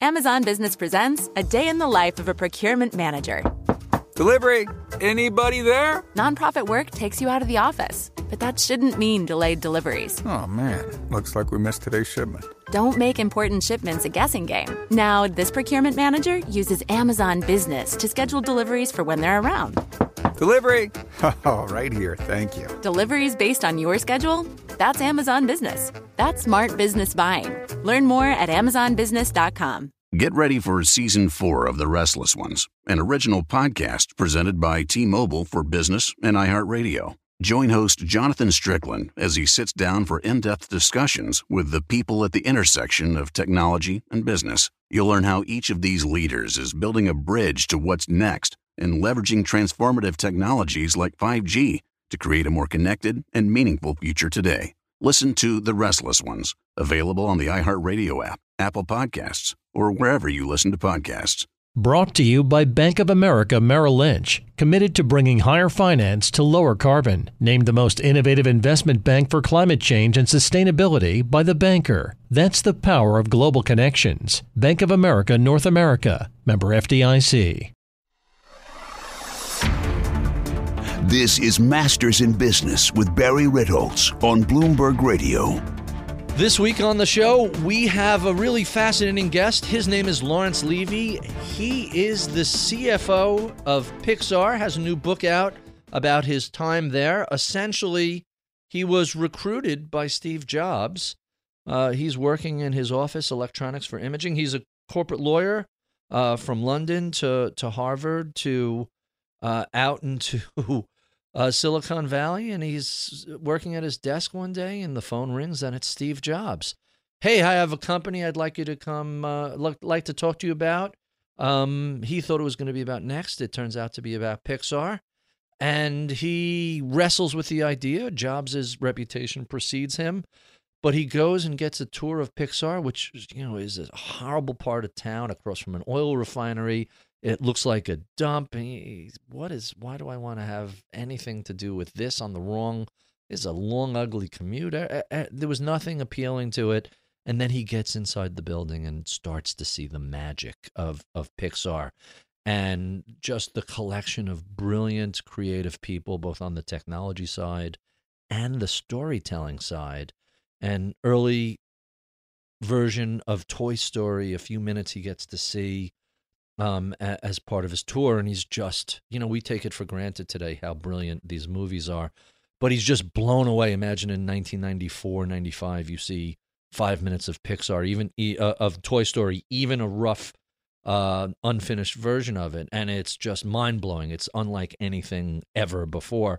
Amazon Business presents a day in the life of a procurement manager. Delivery, anybody there? Nonprofit work takes you out of the office, but that shouldn't mean delayed deliveries. Oh man, looks like we missed today's shipment. Don't make important shipments a guessing game. Now, this procurement manager uses Amazon Business to schedule deliveries for when they're around. Delivery! Oh, right here, thank you. Deliveries based on your schedule? That's Amazon Business. That's smart business buying. Learn more at amazonbusiness.com. Get ready for Season 4 of The Restless Ones, an original podcast presented by T-Mobile for Business and iHeartRadio. Join host Jonathan Strickland as he sits down for in-depth discussions with the people at the intersection of technology and business. You'll learn how each of these leaders is building a bridge to what's next and leveraging transformative technologies like 5G to create a more connected and meaningful future today. Listen to The Restless Ones, available on the iHeartRadio app, Apple Podcasts, or wherever you listen to podcasts. Brought to you by Bank of America Merrill Lynch, committed to bringing higher finance to lower carbon. Named the most innovative investment bank for climate change and sustainability by The Banker. That's the power of global connections. Bank of America North America, member FDIC. This is Masters in Business with Barry Ritholtz on Bloomberg Radio. This week on the show, we have a really fascinating guest. His name is Lawrence Levy. He is the CFO of Pixar, has a new book out about his time there. Essentially, he was recruited by Steve Jobs. He's working in his office, Electronics for Imaging. He's a corporate lawyer from London to Harvard to out into Silicon Valley, and he's working at his desk one day, and the phone rings, and it's Steve Jobs. Hey, I have a company I'd like you to come, like to talk to you about. He thought it was going to be about Next. It turns out to be about Pixar, and he wrestles with the idea. Jobs' reputation precedes him, but he goes and gets a tour of Pixar, which is a horrible part of town across from an oil refinery. It looks like a dump. Why do I want to have anything to do with this on the wrong? It's a long, ugly commute. There was nothing appealing to it. And then he gets inside the building and starts to see the magic of Pixar and just the collection of brilliant, creative people, both on the technology side and the storytelling side. An early version of Toy Story, a few minutes he gets to see as part of his tour, and he's just, we take it for granted today how brilliant these movies are, but he's just blown away. Imagine in 1994, 95, you see 5 minutes of Pixar, even of Toy Story, even a rough, unfinished version of it, and it's just mind-blowing. It's unlike anything ever before,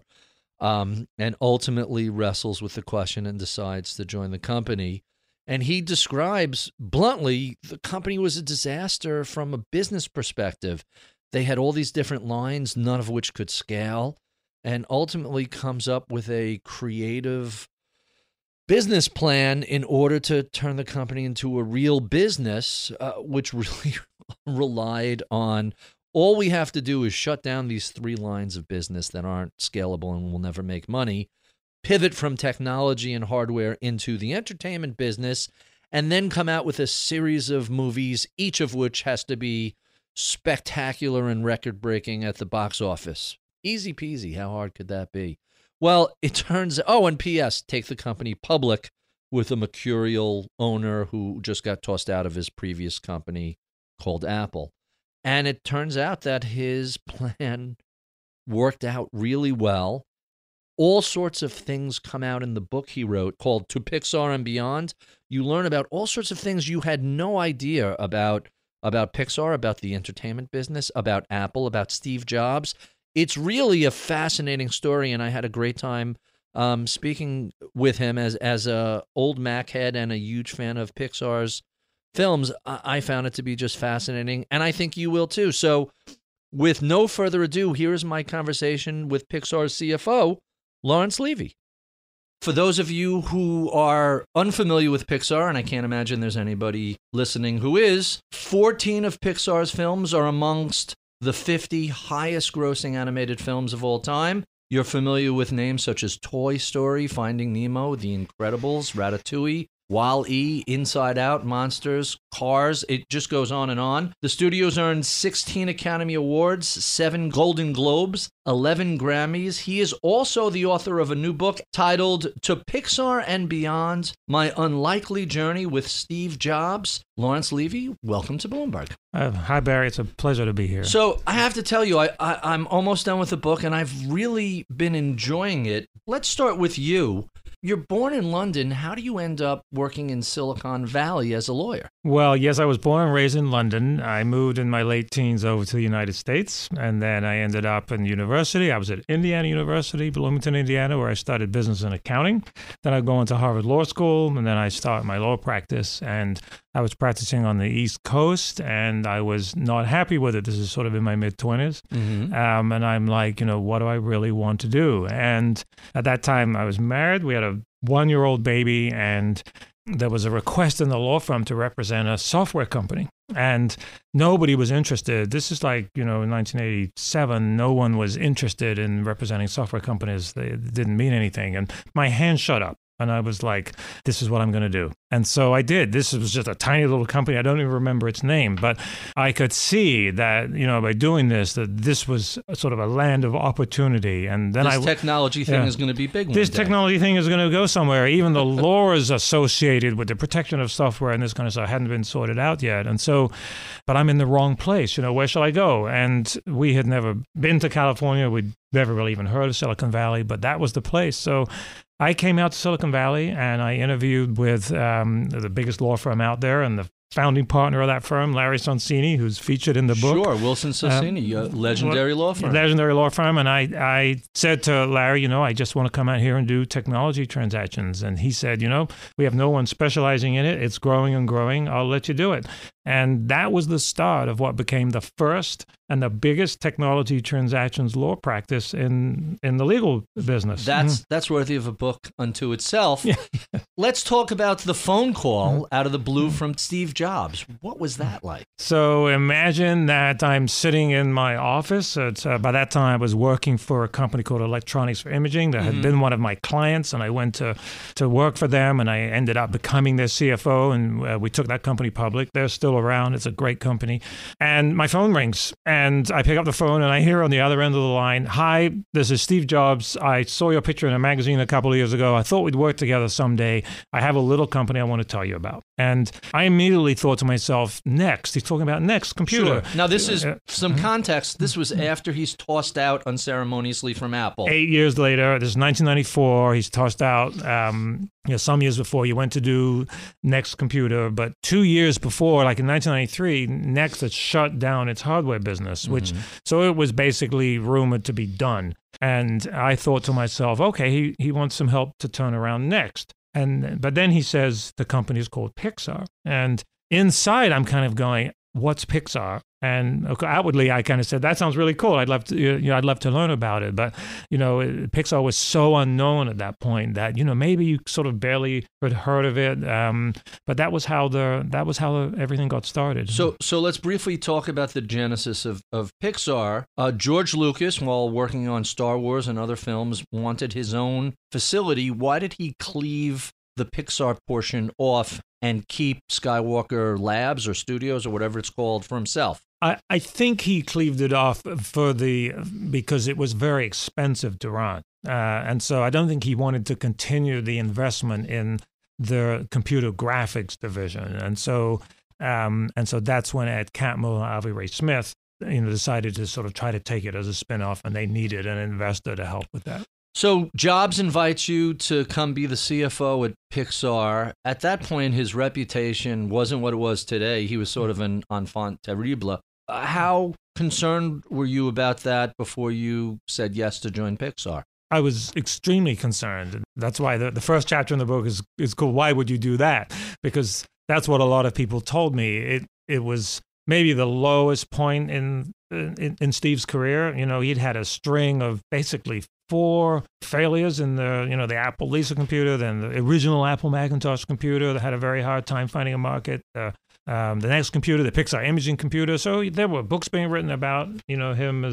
and ultimately wrestles with the question and decides to join the company. And he describes bluntly, the company was a disaster from a business perspective. They had all these different lines, none of which could scale, and ultimately comes up with a creative business plan in order to turn the company into a real business, which really relied on all we have to do is shut down these 3 lines of business that aren't scalable and will never make money, pivot from technology and hardware into the entertainment business, and then come out with a series of movies, each of which has to be spectacular and record-breaking at the box office. Easy peasy. How hard could that be? Well, it turns out, and P.S., take the company public with a mercurial owner who just got tossed out of his previous company called Apple. And it turns out that his plan worked out really well. All sorts of things come out in the book he wrote called To Pixar and Beyond. You learn about all sorts of things you had no idea about Pixar, about the entertainment business, about Apple, about Steve Jobs. It's really a fascinating story, and I had a great time speaking with him as a old Mac head and a huge fan of Pixar's films. I found it to be just fascinating, and I think you will too. So with no further ado, here is my conversation with Pixar's CFO, Lawrence Levy. For those of you who are unfamiliar with Pixar, and I can't imagine there's anybody listening who is, 14 of Pixar's films are amongst the 50 highest grossing animated films of all time. You're familiar with names such as Toy Story, Finding Nemo, The Incredibles, Ratatouille, Wall-E, Inside Out, Monsters, Cars. It just goes on and on. The studio's earned 16 Academy Awards, 7 Golden Globes, 11 Grammys. He is also the author of a new book titled To Pixar and Beyond, My Unlikely Journey with Steve Jobs. Lawrence Levy, welcome to Bloomberg. Hi, Barry. It's a pleasure to be here. So I have to tell you, I'm almost done with the book, and I've really been enjoying it. Let's start with you. You're born in London. How do you end up working in Silicon Valley as a lawyer? Well, yes, I was born and raised in London. I moved in my late teens over to the United States, and then I ended up in university. I was at Indiana University, Bloomington, Indiana, where I studied business and accounting. Then I go into Harvard Law School, and then I start my law practice. And I was practicing on the East Coast, and I was not happy with it. This is sort of in my mid-20s. Mm-hmm. And I'm like, what do I really want to do? And at that time, I was married. We had a 1-year-old baby, and there was a request in the law firm to represent a software company. And nobody was interested. This is like, in 1987, no one was interested in representing software companies. It didn't mean anything. And my hand shut up. And I was like, this is what I'm going to do. And so I did. This was just a tiny little company. I don't even remember its name. But I could see that, by doing this, that this was sort of a land of opportunity. And then this technology thing is going to be big one This day. technology thing is going to go somewhere. Even the laws associated with the protection of software and this kind of stuff hadn't been sorted out yet. And so, but I'm in the wrong place. Where shall I go? And we had never been to California. We'd never really even heard of Silicon Valley, but that was the place. So I came out to Silicon Valley and I interviewed with the biggest law firm out there and the founding partner of that firm, Larry Sonsini, who's featured in the book. Sure, Wilson Sonsini, legendary law firm. Legendary law firm. And I said to Larry, I just want to come out here and do technology transactions. And he said, we have no one specializing in it. It's growing and growing. I'll let you do it. And that was the start of what became the first and the biggest technology transactions law practice in the legal business. That's worthy of a book unto itself. Let's talk about the phone call out of the blue from Steve Jobs. What was that like? So imagine that I'm sitting in my office. By that time, I was working for a company called Electronics for Imaging that had been one of my clients, and I went to work for them, and I ended up becoming their CFO, and we took that company public. They're still around. It's a great company. And my phone rings, and I pick up the phone, and I hear on the other end of the line, "Hi, this is Steve Jobs. I saw your picture in a magazine a couple of years ago. I thought we'd work together someday. I have a little company I want to tell you about." And I immediately thought to myself, Next. He's talking about Next Computer. Sure. Now, this is some context. This was after he's tossed out unceremoniously from Apple. 8 years later, this is 1994. He's tossed out. Some years before, he went to do Next Computer, but 2 years before, like in 1993, Next had shut down its hardware business, so it was basically rumored to be done. And I thought to myself, okay, he wants some help to turn around Next. But then he says the company is called Pixar. And inside, I'm kind of going, what's Pixar? And outwardly, I kind of said, that sounds really cool. I'd love to learn about it. But, Pixar was so unknown at that point that, maybe you sort of barely had heard of it. But that was how everything got started. So let's briefly talk about the genesis of Pixar. George Lucas, while working on Star Wars and other films, wanted his own facility. Why did he cleave the Pixar portion off and keep Skywalker Labs or Studios or whatever it's called for himself? I think he cleaved it off because it was very expensive to run. And so I don't think he wanted to continue the investment in the computer graphics division. And so that's when Ed Catmull and Avi Ray Smith decided to sort of try to take it as a spinoff, and they needed an investor to help with that. So Jobs invites you to come be the CFO at Pixar. At that point, his reputation wasn't what it was today. He was sort of an enfant terrible. How concerned were you about that before you said yes to join Pixar? I was extremely concerned. That's why the first chapter in the book is called "Why Would You Do That?" Because that's what a lot of people told me. It was maybe the lowest point in Steve's career. He'd had a string of basically 4 failures in the Apple Lisa computer, then the original Apple Macintosh computer that had a very hard time finding a market, the Next Computer, the Pixar Imaging computer. So there were books being written about him as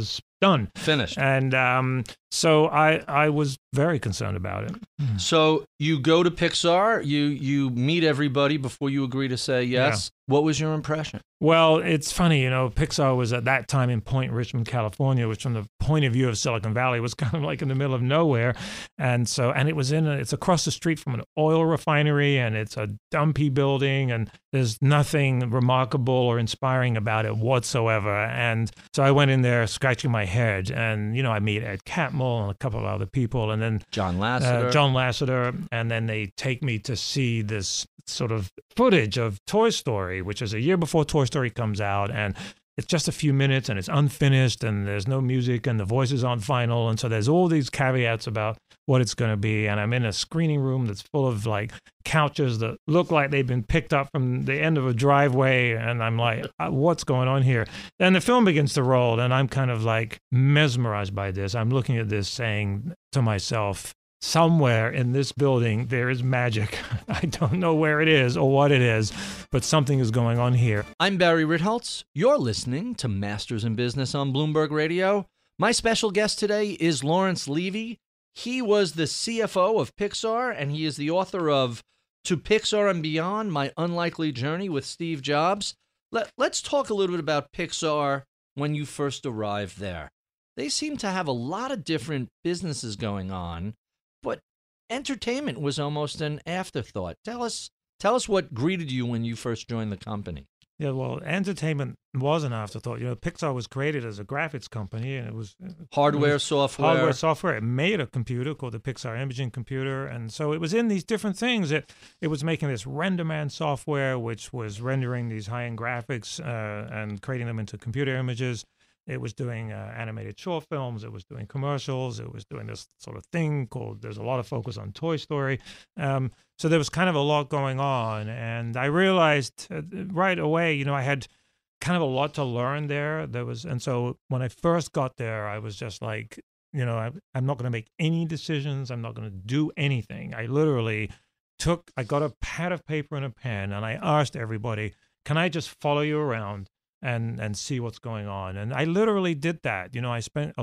done. Finished. And so I was very concerned about it. So you go to Pixar, you meet everybody before you agree to say yes. Yeah. What was your impression? Well, it's funny, Pixar was at that time in Point Richmond, California, which from the point of view of Silicon Valley was kind of like in the middle of nowhere. And it's across the street from an oil refinery, and it's a dumpy building, and there's nothing remarkable or inspiring about it whatsoever. And so I went in there scratching my head, and, I meet Ed Catmull and a couple of other people, and then John Lasseter, and then they take me to see this sort of footage of Toy Story, which is a year before Toy Story comes out, and it's just a few minutes, and it's unfinished, and there's no music, and the voices aren't final, and so there's all these caveats about what it's going to be. And I'm in a screening room that's full of like couches that look like they've been picked up from the end of a driveway, and I'm like, what's going on here? Then the film begins to roll, and I'm kind of like mesmerized by this. I'm looking at this saying to myself, somewhere in this building, there is magic. I don't know where it is or what it is, but something is going on here. I'm Barry Ritholtz. You're listening to Masters in Business on Bloomberg Radio. My special guest today is Lawrence Levy. He was the CFO of Pixar, and he is the author of To Pixar and Beyond, My Unlikely Journey with Steve Jobs. Let's talk a little bit about Pixar when you first arrived there. They seem to have a lot of different businesses going on, but entertainment was almost an afterthought. Tell us what greeted you when you first joined the company. Yeah, well, entertainment was an afterthought. Pixar was created as a graphics company, and it was hardware, software. It made a computer called the Pixar Imaging Computer, and so it was in these different things. It was making this RenderMan software, which was rendering these high-end graphics and creating them into computer images. It was doing animated short films. It was doing commercials. It was doing this sort of thing called, there's a lot of focus on Toy Story. So there was kind of a lot going on. And I realized right away, I had kind of a lot to learn there. And so when I first got there, I was just like, I'm not going to make any decisions. I'm not going to do anything. I literally I got a pad of paper and a pen, and I asked everybody, can I just follow you around and see what's going on? And I literally did that. I spent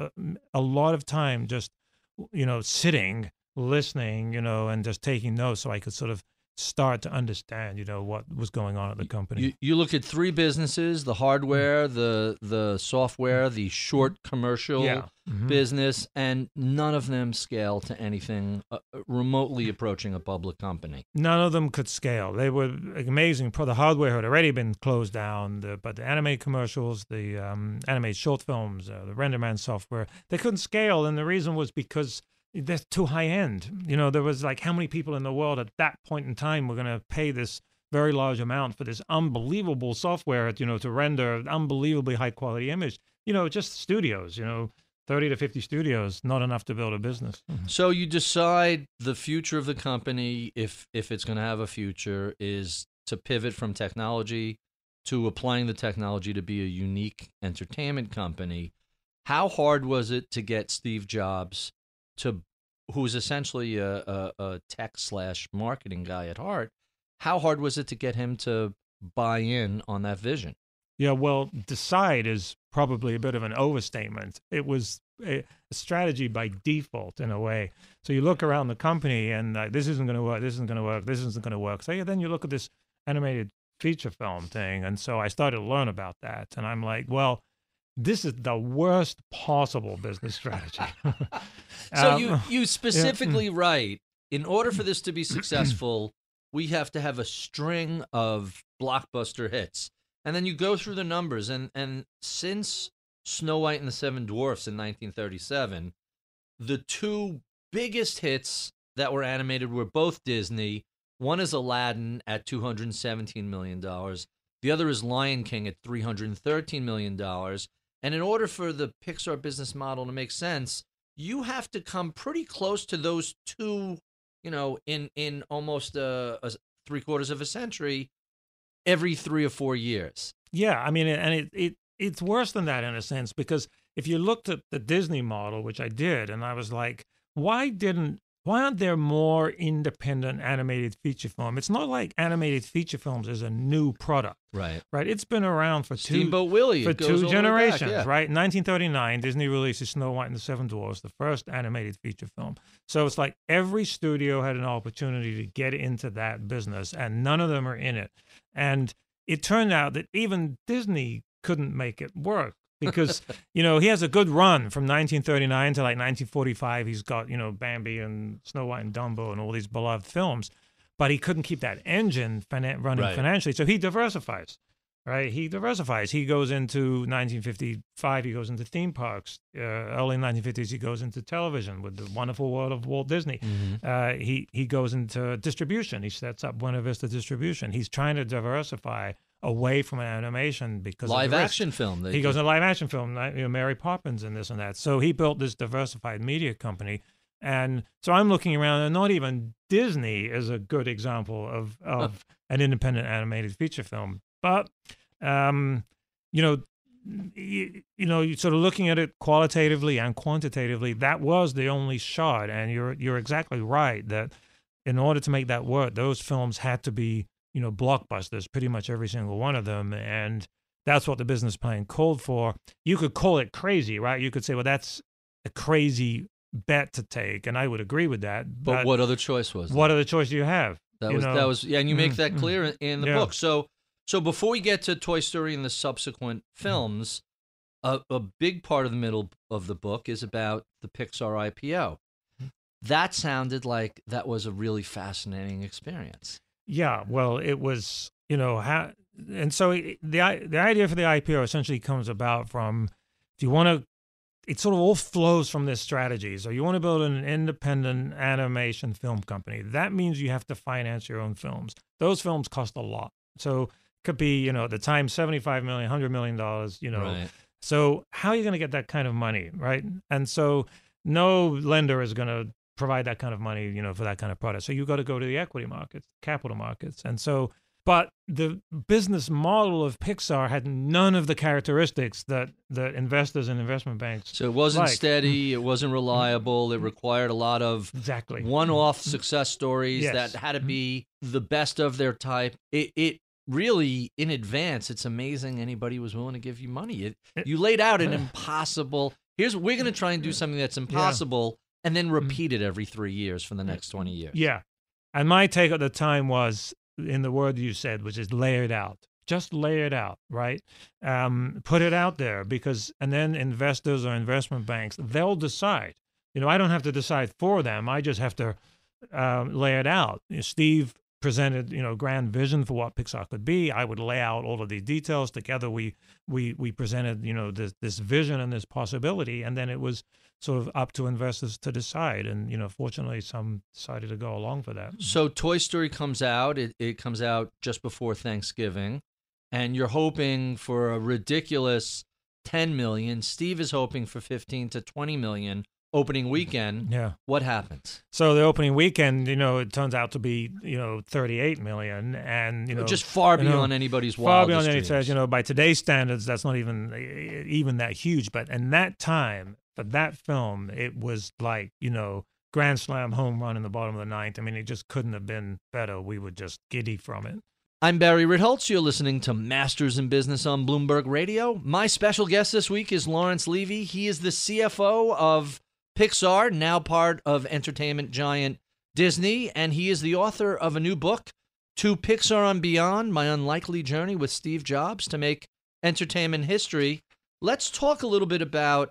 a lot of time just, sitting, listening, and just taking notes so I could sort of start to understand, what was going on at the company. You look at three businesses: the hardware, the software, the short commercial business, and none of them scale to anything remotely approaching a public company. None of them could scale. They were amazing. The hardware had already been closed down, but the animated commercials, the animated short films, the RenderMan software, they couldn't scale, and the reason was because they're too high end. There was like, how many people in the world at that point in time were going to pay this very large amount for this unbelievable software, to render unbelievably high quality image? Just studios, 30 to 50 studios, not enough to build a business. So you decide the future of the company, if it's going to have a future, is to pivot from technology to applying the technology to be a unique entertainment company. How hard was it to get Steve Jobs, who's essentially a tech/marketing guy at heart, how hard was it to get him to buy in on that vision? Yeah, well, decide is probably a bit of an overstatement. It was a strategy by default in a way. So you look around the company and this isn't going to work, this isn't going to work, this isn't going to work. So then you look at this animated feature film thing. And so I started to learn about that. And I'm like, well, this is the worst possible business strategy. So you specifically write, in order for this to be successful, we have to have a string of blockbuster hits. And then you go through the numbers, and since Snow White and the Seven Dwarfs in 1937, the two biggest hits that were animated were both Disney. One is Aladdin at $217 million. The other is Lion King at $313 million. And in order for the Pixar business model to make sense, you have to come pretty close to those two, in almost three-quarters of a century, every 3 or 4 years. Yeah, I mean, and it's worse than that in a sense, because if you looked at the Disney model, which I did, and I was like, why didn't why aren't there more independent animated feature film? It's not like animated feature films is a new product. Right. It's been around for Steamboat Willie. for It goes all two the way back, generations, yeah. right? In 1939, Disney releases Snow White and the Seven Dwarfs, the first animated feature film. So it's like every studio had an opportunity to get into that business, and none of them are in it. And it turned out that even Disney couldn't make it work. Because, he has a good run from 1939 to like 1945. He's got, Bambi and Snow White and Dumbo and all these beloved films. But he couldn't keep that engine running financially. So he diversifies, right? He diversifies. He goes into 1955, he goes into theme parks. Early 1950s, he goes into television with The Wonderful World of Walt Disney. Mm-hmm. He goes into distribution. He sets up Buena Vista Distribution. He's trying to diversify away from animation because live of the risk. action film. He goes into live action film, Mary Poppins and this and that. So he built this diversified media company. And so I'm looking around, and not even Disney is a good example of an independent animated feature film. But, you're sort of looking at it qualitatively and quantitatively, that was the only shot. And you're exactly right that in order to make that work, those films had to be blockbusters, pretty much every single one of them. And that's what the business plan called for. You could call it crazy, right? You could say, well, that's a crazy bet to take. And I would agree with that. But what other choice was there? What other choice do you have? That was, and you make that clear in the book. So before we get to Toy Story and the subsequent films, a big part of the middle of the book is about the Pixar IPO. That sounded like that was a really fascinating experience. Yeah, well, it was, and so the idea for the IPO essentially comes about from, if you want to, it sort of all flows from this strategy. So you want to build an independent animation film company. That means you have to finance your own films. Those films cost a lot. So it could be, at the time, $75 million, $100 million, Right. So how are you going to get that kind of money, right? And so no lender is going to provide that kind of money, for that kind of product. So you got to go to the equity markets, capital markets. And so, but the business model of Pixar had none of the characteristics that investors and investment banks. So it wasn't liked. steady, it wasn't reliable, it required a lot of Exactly. one-off success stories Yes. that had to be the best of their type. It really, in advance, it's amazing anybody was willing to give you money. You laid out an impossible, we're going to try and do something that's impossible, and then repeat it every 3 years for the next 20 years. Yeah. And my take at the time was, in the word you said, which is lay it out. Just lay it out, right? Put it out there, and then investors or investment banks, they'll decide. I don't have to decide for them. I just have to lay it out. Steve presented, grand vision for what Pixar could be. I would lay out all of these details. Together, we presented, this vision and this possibility, and then it was sort of up to investors to decide. And, fortunately, some decided to go along for that. So Toy Story comes out. It comes out just before Thanksgiving, and you're hoping for a ridiculous 10 million. Steve is hoping for 15 to 20 million. Opening weekend, Yeah. What happens? So the opening weekend, it turns out to be, 38 million, and just far beyond anybody's far wildest beyond any dreams. says, by today's standards, that's not even that huge. But in that time, for that film, it was like, grand slam home run in the bottom of the ninth. I mean, it just couldn't have been better. We were just giddy from it. I'm Barry Ritholtz. You're listening to Masters in Business on Bloomberg Radio. My special guest this week is Lawrence Levy. He is the CFO of Pixar, now part of entertainment giant Disney, and he is the author of a new book, To Pixar and Beyond, My Unlikely Journey with Steve Jobs to Make Entertainment History. Let's talk a little bit about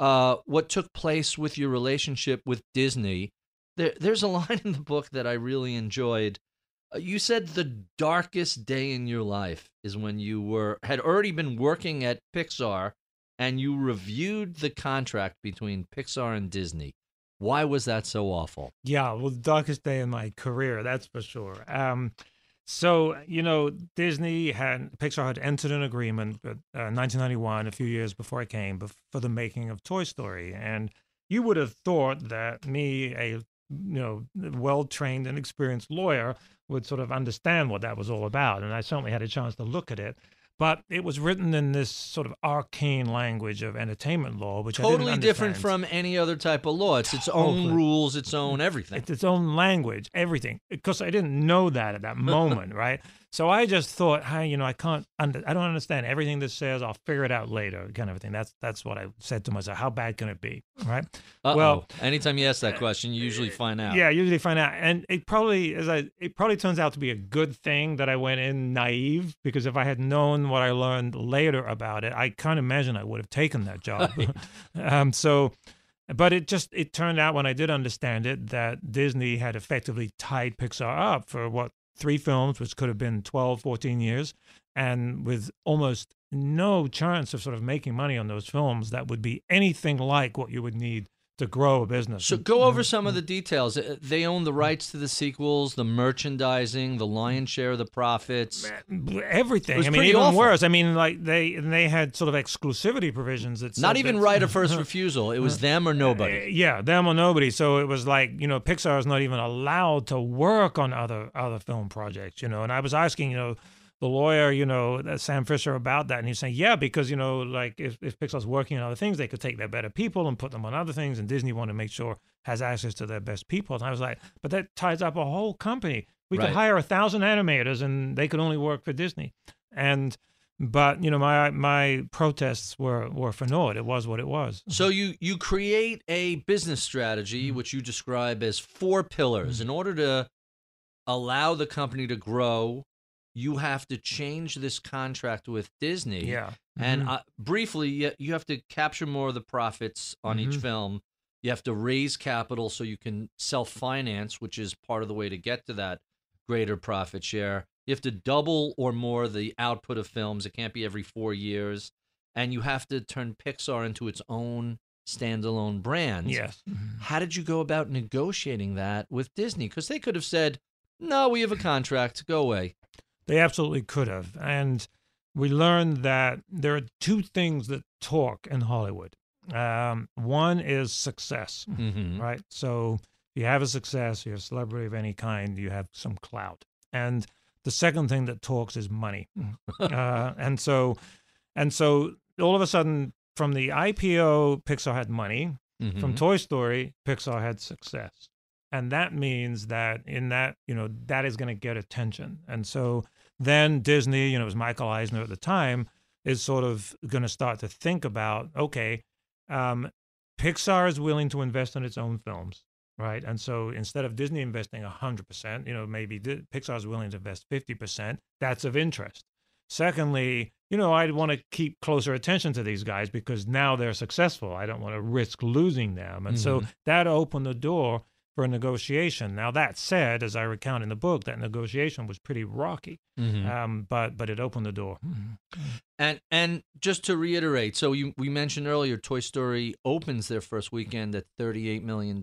what took place with your relationship with Disney. There's a line in the book that I really enjoyed. You said the darkest day in your life is when you had already been working at Pixar, and you reviewed the contract between Pixar and Disney. Why was that so awful? Yeah, well, the darkest day in my career, that's for sure. So, Pixar had entered an agreement in 1991, a few years before I came, for the making of Toy Story. And you would have thought that me, a well-trained and experienced lawyer, would sort of understand what that was all about. And I certainly had a chance to look at it. But it was written in this sort of arcane language of entertainment law, which I Totally didn't different understand. from any other type of law. It's its own Totally. rules, its own everything. It's its own language, everything. Because I didn't know that at that moment, right? So I just thought, hey, I don't understand everything this says. I'll figure it out later, kind of a thing. That's what I said to myself. How bad can it be, right? Well, anytime you ask that question, you usually find out. Yeah, usually find out, and it probably turns out to be a good thing that I went in naive, because if I had known what I learned later about it, I can't imagine I would have taken that job. But it turned out when I did understand it that Disney had effectively tied Pixar up for 3 films, which could have been 12, 14 years, and with almost no chance of sort of making money on those films that would be anything like what you would need to grow a business. So go over some of the details. They own the rights to the sequels, the merchandising, the lion's share of the profits. Everything. It was I mean, pretty even awful. worse. I mean, like they had sort of exclusivity provisions that said Not even that- right of first refusal. It was them or nobody. Yeah, them or nobody. So it was like, Pixar is not even allowed to work on other film projects, And I was asking, the lawyer, Sam Fisher, about that, and he's saying, yeah, because like if Pixar's working on other things, they could take their better people and put them on other things, and Disney wanted to make sure has access to their best people. And I was like, but that ties up a whole company. We Right. could hire 1,000 animators, and they could only work for Disney. But my protests were for naught. It was what it was. So you create a business strategy, which you describe as 4 pillars. In order to allow the company to grow, you have to change this contract with Disney. Yeah. And briefly, you have to capture more of the profits on each film. You have to raise capital so you can self-finance, which is part of the way to get to that greater profit share. You have to double or more the output of films. It can't be every 4 years. And you have to turn Pixar into its own standalone brand. Yes. How did you go about negotiating that with Disney? Because they could have said, no, we have a contract. Go away. They absolutely could have. And we learned that there are 2 things that talk in Hollywood. One is success, right? So if you have a success, you're a celebrity of any kind, you have some clout. And the second thing that talks is money. And so all of a sudden, from the IPO, Pixar had money. From Toy Story, Pixar had success. And that means that in that, that is going to get attention. And so then Disney, it was Michael Eisner at the time, is sort of going to start to think about, okay, Pixar is willing to invest in its own films, right? And so instead of Disney investing 100%, maybe Pixar is willing to invest 50%. That's of interest. Secondly, I'd want to keep closer attention to these guys because now they're successful. I don't want to risk losing them. And so that opened the door for a negotiation. Now, that said, as I recount in the book, that negotiation was pretty rocky, but it opened the door. And just to reiterate, so we mentioned earlier, Toy Story opens their first weekend at $38 million,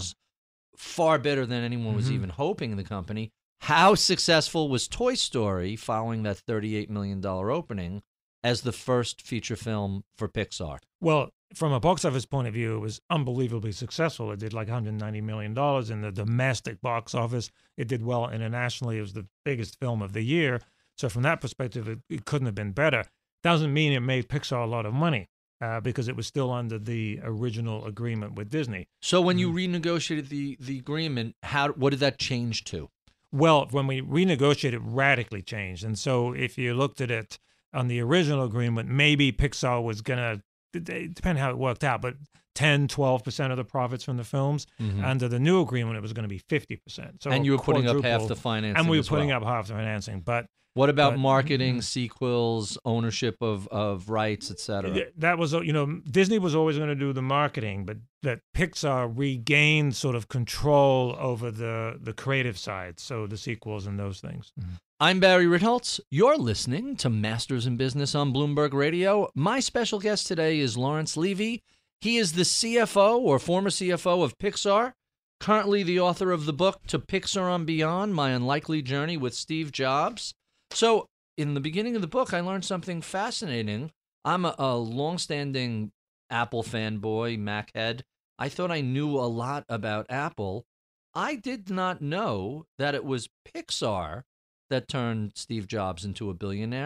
far better than anyone was even hoping in the company. How successful was Toy Story following that $38 million opening as the first feature film for Pixar? Well, from a box office point of view, it was unbelievably successful. It did like $190 million in the domestic box office. It did well internationally. It was the biggest film of the year. So from that perspective, it couldn't have been better. Doesn't mean it made Pixar a lot of money because it was still under the original agreement with Disney. So when you renegotiated the agreement, what did that change to? Well, when we renegotiated, it radically changed. And so if you looked at it on the original agreement, maybe Pixar was going to, depending how it worked out, but 10, 12% of the profits from the films. Under the new agreement, it was going to be 50%. So and you were putting up half quadrupled. the financing. And we were as putting well. up half the financing. But what about marketing, sequels, ownership of rights, etc.? that was, Disney was always going to do the marketing, but that Pixar regained sort of control over the creative side, so the sequels and those things. I'm Barry Ritholtz. You're listening to Masters in Business on Bloomberg Radio. My special guest today is Lawrence Levy. He is the CFO or former CFO of Pixar, currently the author of the book To Pixar and Beyond, My Unlikely Journey with Steve Jobs. So in the beginning of the book, I learned something fascinating. I'm a longstanding Apple fanboy, Mac head. I thought I knew a lot about Apple. I did not know that it was Pixar that turned Steve Jobs into a billionaire.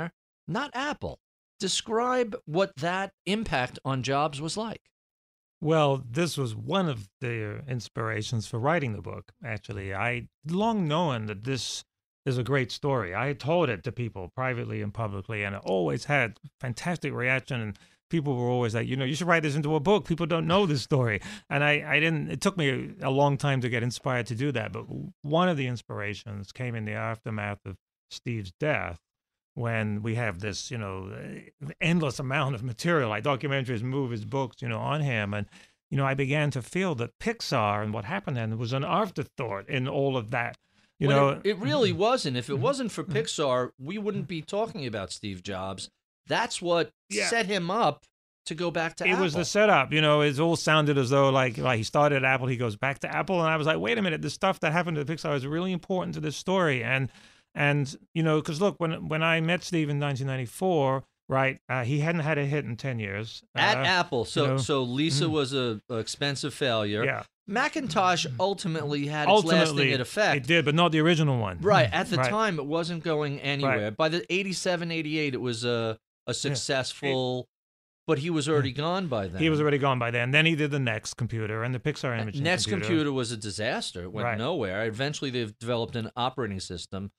not Apple. Describe what that impact on Jobs was like. Well, this was one of the inspirations for writing the book, actually. I long known that this is a great story. I had told it to people privately and publicly, and it always had fantastic reaction. And people were always like, you should write this into a book. People don't know this story. And I didn't, it took me a long time to get inspired to do that. But one of the inspirations came in the aftermath of Steve's death, when we have this, endless amount of material, like documentaries, movies, books, on him. And, I began to feel that Pixar and what happened then was an afterthought in all of that. It really wasn't. If it wasn't for Pixar, we wouldn't be talking about Steve Jobs. That's what set him up to go back to Apple. It was the setup. It all sounded as though like he started at Apple, he goes back to Apple. And I was like, wait a minute, the stuff that happened to Pixar is really important to this story. And because look, when I met Steve in 1994, right, he hadn't had a hit in 10 years. At Apple. So Lisa was a expensive failure. Yeah. Macintosh ultimately had its lasting effect. It did, but not the original one. Right. At the time, it wasn't going anywhere. Right. By the 87, 88, it was a successful... But he was already gone by then. He was already gone by then. Then he did the Next computer and the Pixar imaging Next computer was a disaster. It went nowhere. Eventually, they've developed an operating system.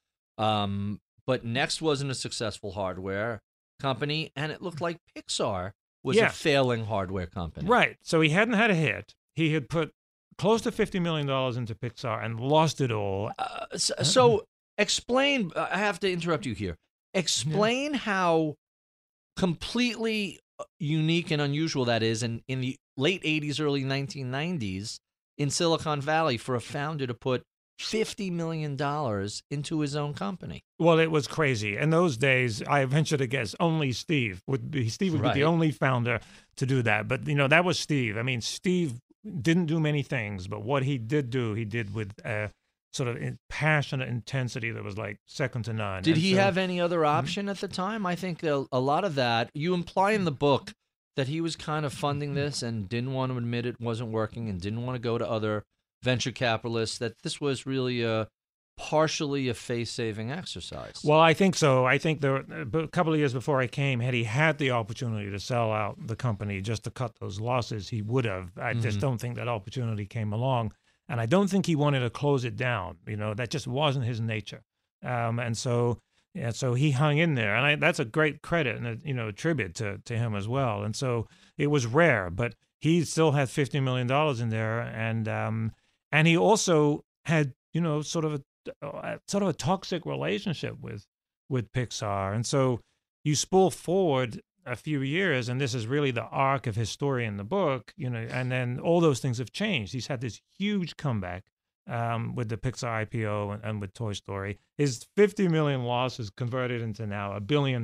But Next wasn't a successful hardware company, and it looked like Pixar was a failing hardware company. Right. So he hadn't had a hit. He had put close to $50 million into Pixar and lost it all. So explain, I have to interrupt you here. Explain how completely unique and unusual that is in the late 80s, early 1990s in Silicon Valley for a founder to put $50 million into his own company. Well, it was crazy. In those days, I venture to guess only Steve would be the only founder to do that. But, that was Steve. I mean, Steve didn't do many things, but what he did do, he did with sort of passionate intensity that was like second to none. Did he have any other option at the time? I think a lot of that, you imply in the book that he was kind of funding this and didn't want to admit it wasn't working and didn't want to go to other venture capitalists, that this was really partially a face-saving exercise. Well, I think so. I think a couple of years before I came, had he had the opportunity to sell out the company just to cut those losses, he would have. I just don't think that opportunity came along. And I don't think he wanted to close it down. That just wasn't his nature. And so he hung in there. And that's a great credit and a tribute to him as well. And so it was rare, but he still had $50 million in there. And he also had, sort of a toxic relationship with Pixar. And so you spool forward a few years, and this is really the arc of his story in the book, and then all those things have changed. He's had this huge comeback with the Pixar IPO and with Toy Story. His $50 million loss is converted into now $1 billion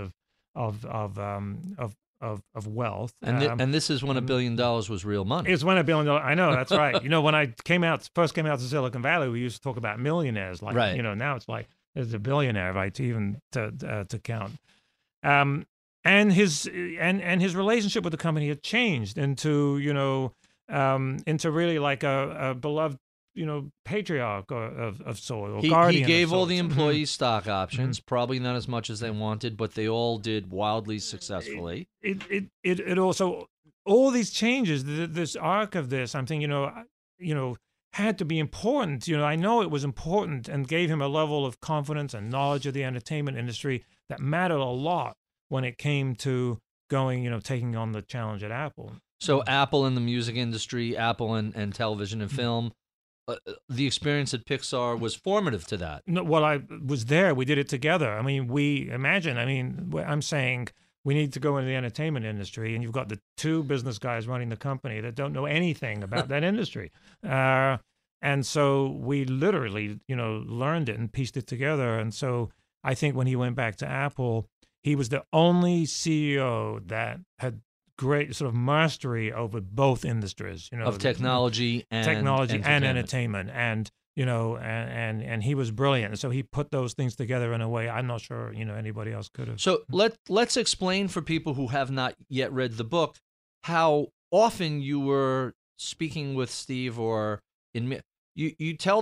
of wealth. And this is when $1 billion was real money. It's when $1 billion. I know, that's right. When I first came out to Silicon Valley, we used to talk about millionaires. Like, now it's like there's a billionaire, right? To count. And his relationship with the company had changed into really like a beloved patriarch of sort, or guardian. He gave all the sorts. employees stock options, probably not as much as they wanted, but they all did wildly successfully. It also, all these changes, this arc of this, I'm thinking, had to be important. I know it was important and gave him a level of confidence and knowledge of the entertainment industry that mattered a lot when it came to going, taking on the challenge at Apple. So Apple and the music industry, Apple and television and film, the experience at Pixar was formative to that. No, well, I was there. We did it together. I mean, I'm saying we need to go into the entertainment industry, and you've got the two business guys running the company that don't know anything about that industry. And so we literally, learned it and pieced it together. And so I think when he went back to Apple, he was the only CEO that had great sort of mastery over both industries, of technology and entertainment, and and he was brilliant. And so he put those things together in a way I'm not sure anybody else could have. So let's explain for people who have not yet read the book how often you were speaking with Steve, or You tell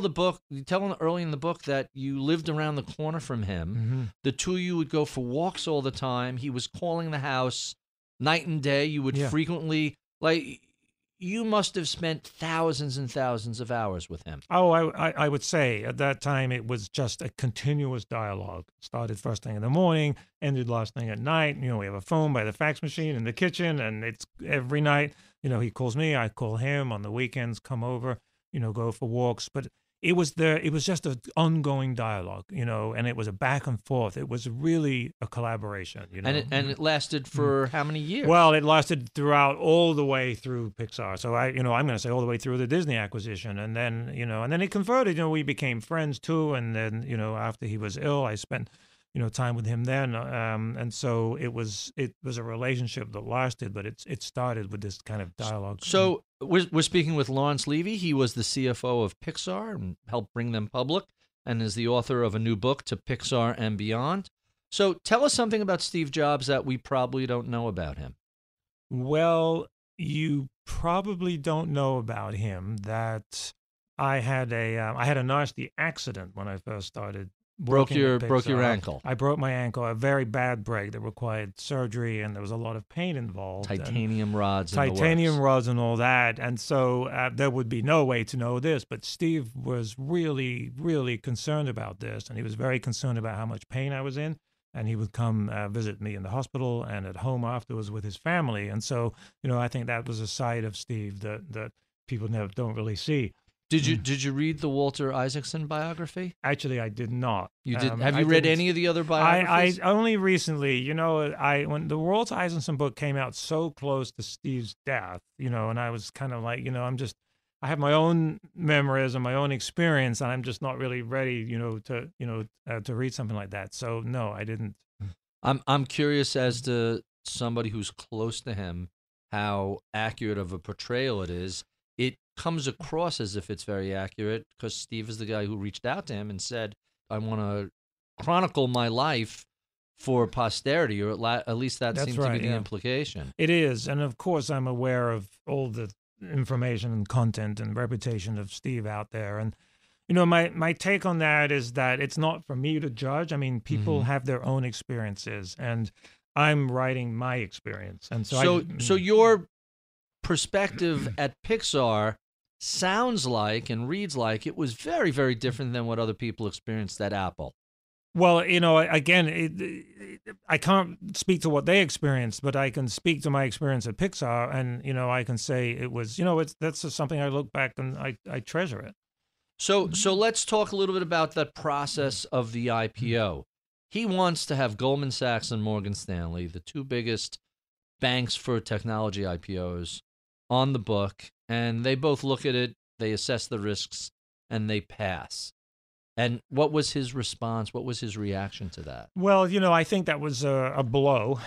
early in the book that you lived around the corner from him. Mm-hmm. The two of you would go for walks all the time. He was calling the house night and day. You would frequently, like, you must have spent thousands and thousands of hours with him. Oh, I would say at that time it was just a continuous dialogue. Started first thing in the morning, ended last thing at night. We have a phone by the fax machine in the kitchen, and it's every night. He calls me, I call him. On the weekends, come over, go for walks. But it was just an ongoing dialogue, and it was a back and forth. It was really a collaboration, And it lasted for how many years? Well, it lasted throughout all the way through Pixar. So I'm going to say all the way through the Disney acquisition, and then and then it converted. We became friends too. And then after he was ill, I spent time with him then, and so it was a relationship that lasted, but it started with this kind of dialogue. So we're speaking with Lawrence Levy. He was the CFO of Pixar and helped bring them public, and is the author of a new book, To Pixar and Beyond. So tell us something about Steve Jobs that we probably don't know about him. Well, you probably don't know about him that I had a nasty accident when I first started. Broke your ankle. I broke my ankle, a very bad break that required surgery, and there was a lot of pain involved. Titanium rods and all that. And so there would be no way to know this, but Steve was really, really concerned about this, and he was very concerned about how much pain I was in, and he would come visit me in the hospital and at home afterwards with his family. And so, I think that was a side of Steve that people don't really see. Did you read the Walter Isaacson biography? Actually, I did not. You did. Have you read any of the other biographies? I only recently, when the Walter Isaacson book came out so close to Steve's death, and I was kind of like, I have my own memories and my own experience, and I'm just not really ready, to read something like that. So no, I didn't. I'm curious as to somebody who's close to him, how accurate of a portrayal it is. It comes across as if it's very accurate because Steve is the guy who reached out to him and said, I want to chronicle my life for posterity, or at least that seems to be the implication. It is. And of course, I'm aware of all the information and content and reputation of Steve out there. And, my take on that is that it's not for me to judge. I mean, people have their own experiences, and I'm writing my experience. And so your perspective at Pixar sounds like and reads like it was very, very different than what other people experienced at Apple. Well, again, I can't speak to what they experienced, but I can speak to my experience at Pixar, and I can say it was, that's just something I look back and I treasure it. So let's talk a little bit about the process of the IPO. He wants to have Goldman Sachs and Morgan Stanley, the two biggest banks for technology IPOs, on the book, and they both look at it, they assess the risks, and they pass. And what was his response? What was his reaction to that? Well, I think that was a blow,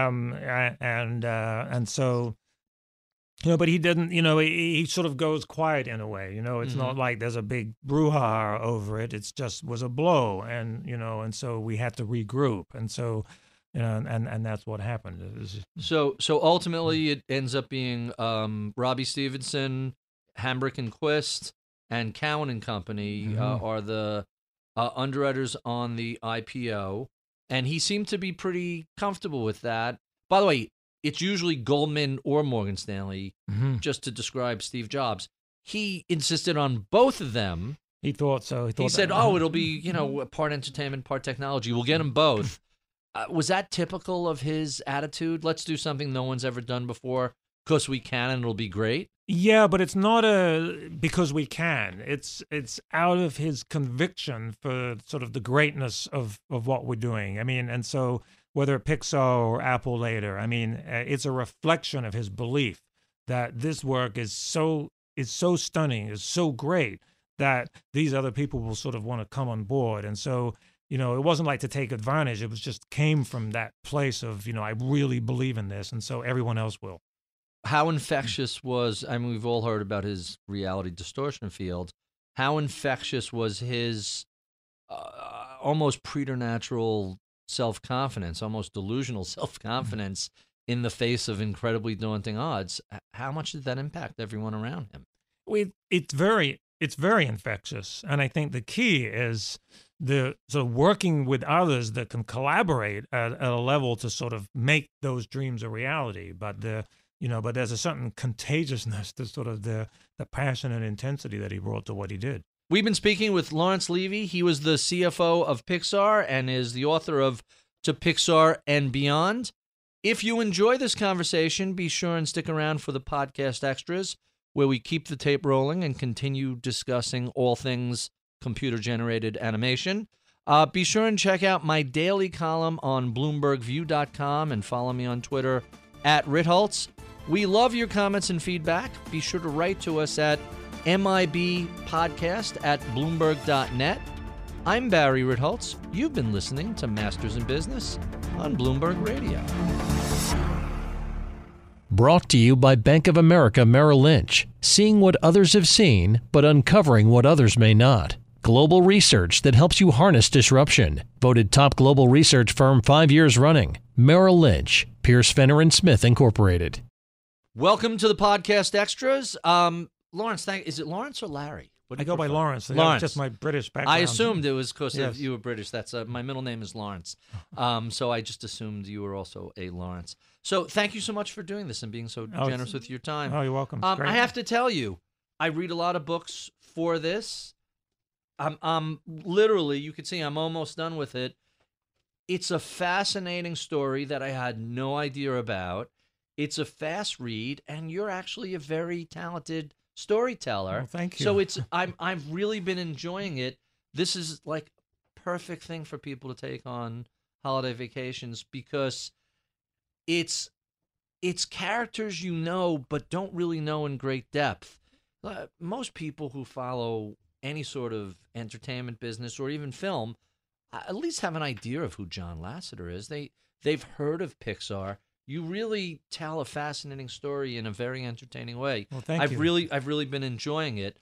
and so, but he didn't, he sort of goes quiet in a way. It's not like there's a big brouhaha over it. It's just was a blow, and so we had to regroup, and so. And that's what happened. So ultimately, it ends up being Robbie Stevenson, Hambrick and Quist, and Cowan and Company are the underwriters on the IPO, and he seemed to be pretty comfortable with that. By the way, it's usually Goldman or Morgan Stanley, just to describe Steve Jobs. He insisted on both of them. He thought so. He said, it'll be part entertainment, part technology. We'll get them both. Was that typical of his attitude? Let's do something no one's ever done before because we can and it'll be great? Yeah, but it's not because we can. It's out of his conviction for sort of the greatness of what we're doing. I mean, and so whether Pixar or Apple later, I mean, it's a reflection of his belief that this work is so stunning, is so great that these other people will sort of want to come on board. And so it wasn't like to take advantage. It was just came from that place of, I really believe in this, and so everyone else will. How infectious was, I mean, we've all heard about his reality distortion field. How infectious was his almost preternatural self-confidence, almost delusional self-confidence in the face of incredibly daunting odds? How much did that impact everyone around him? It's very it's very infectious. And I think the key is the sort of working with others that can collaborate at a level to sort of make those dreams a reality. But but there's a certain contagiousness to sort of the passion and intensity that he brought to what he did. We've been speaking with Lawrence Levy. He was the CFO of Pixar and is the author of To Pixar and Beyond. If you enjoy this conversation, be sure and stick around for the podcast extras, where we keep the tape rolling and continue discussing all things computer-generated animation. Be sure and check out my daily column on BloombergView.com and follow me on Twitter @Ritholtz. We love your comments and feedback. Be sure to write to us at MIBpodcast@Bloomberg.net. I'm Barry Ritholtz. You've been listening to Masters in Business on Bloomberg Radio. Brought to you by Bank of America Merrill Lynch. Seeing what others have seen, but uncovering what others may not. Global research that helps you harness disruption. Voted top global research firm 5 years running. Merrill Lynch, Pierce, Fenner & Smith, Incorporated. Welcome to the podcast extras. Lawrence, is it Lawrence or Larry? I go by Lawrence. Lawrence. Just my British background. I assumed it was because Yes. you were British. That's my middle name is Lawrence. So I just assumed you were also a Lawrence. So thank you so much for doing this and being so generous with your time. Oh, you're welcome. It's great. I have to tell you, I read a lot of books for this. I'm literally, you can see I'm almost done with it. It's a fascinating story that I had no idea about. It's a fast read, and you're actually a very talented storyteller. Oh, thank you. So I've really been enjoying it. This is like perfect thing for people to take on holiday vacations because it's characters you know but don't really know in great depth. Most people who follow any sort of entertainment business or even film at least have an idea of who John Lasseter is. They've heard of Pixar. You really tell a fascinating story in a very entertaining way. Well, thank you. I've really been enjoying it.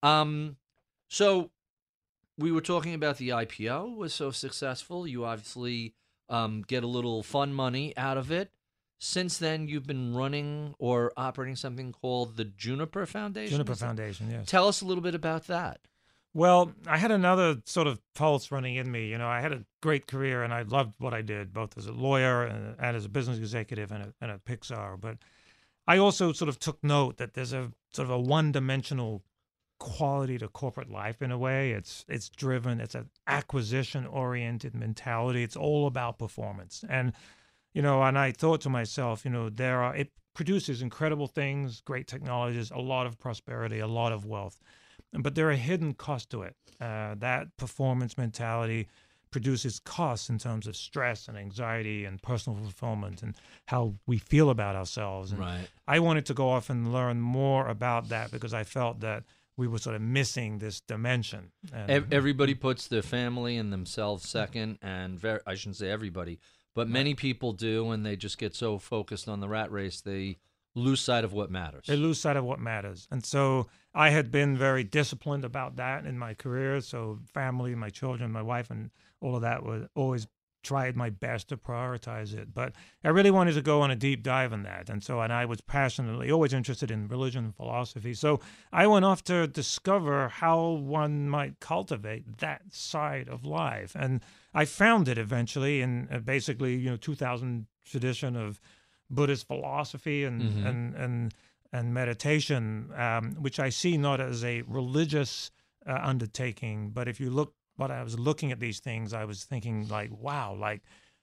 So we were talking about the IPO was so successful. You obviously get a little fun money out of it. Since then, you've been running or operating something called the Juniper Foundation. Juniper Foundation, yes. Tell us a little bit about that. Well, I had another sort of pulse running in me. I had a great career, and I loved what I did, both as a lawyer and as a business executive and at Pixar. But I also sort of took note that there's a sort of a one-dimensional quality to corporate life in a way. It's driven. It's an acquisition-oriented mentality. It's all about performance. And I thought to myself, it produces incredible things, great technologies, a lot of prosperity, a lot of wealth. But there are hidden costs to it. That performance mentality produces costs in terms of stress and anxiety and personal fulfillment and how we feel about ourselves. And Right. I wanted to go off and learn more about that because I felt that we were sort of missing this dimension. And Everybody puts their family and themselves second, and I shouldn't say everybody, but many people do, and they just get so focused on the rat race, they lose sight of what matters. They lose sight of what matters. And so I had been very disciplined about that in my career. So family, my children, my wife, and all of that was always tried my best to prioritize it. But I really wanted to go on a deep dive in that. And I was passionately always interested in religion and philosophy. So I went off to discover how one might cultivate that side of life. And I found it eventually in basically, 2000 tradition of Buddhist philosophy and meditation, which I see not as a religious undertaking, but if you look, when I was looking at these things, I was thinking like, wow, like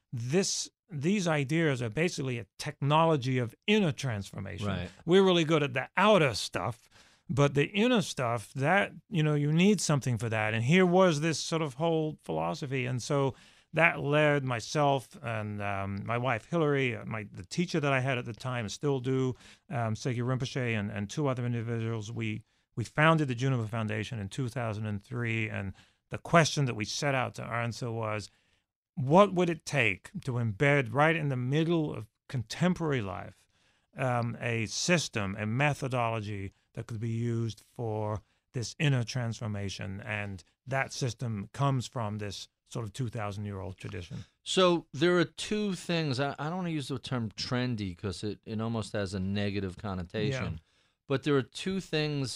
these ideas are basically a technology of inner transformation. Right. We're really good at the outer stuff, but the inner stuff, that, you need something for that. And here was this sort of whole philosophy. And so that led myself and my wife, Hillary, the teacher that I had at the time, and still do, Segye Rinpoche, and two other individuals. We founded the Juniper Foundation in 2003, and the question that we set out to answer was, what would it take to embed right in the middle of contemporary life a system, a methodology that could be used for this inner transformation? And that system comes from this sort of 2,000-year-old tradition. So there are two things. I don't want to use the term trendy because it almost has a negative connotation. Yeah. But there are two things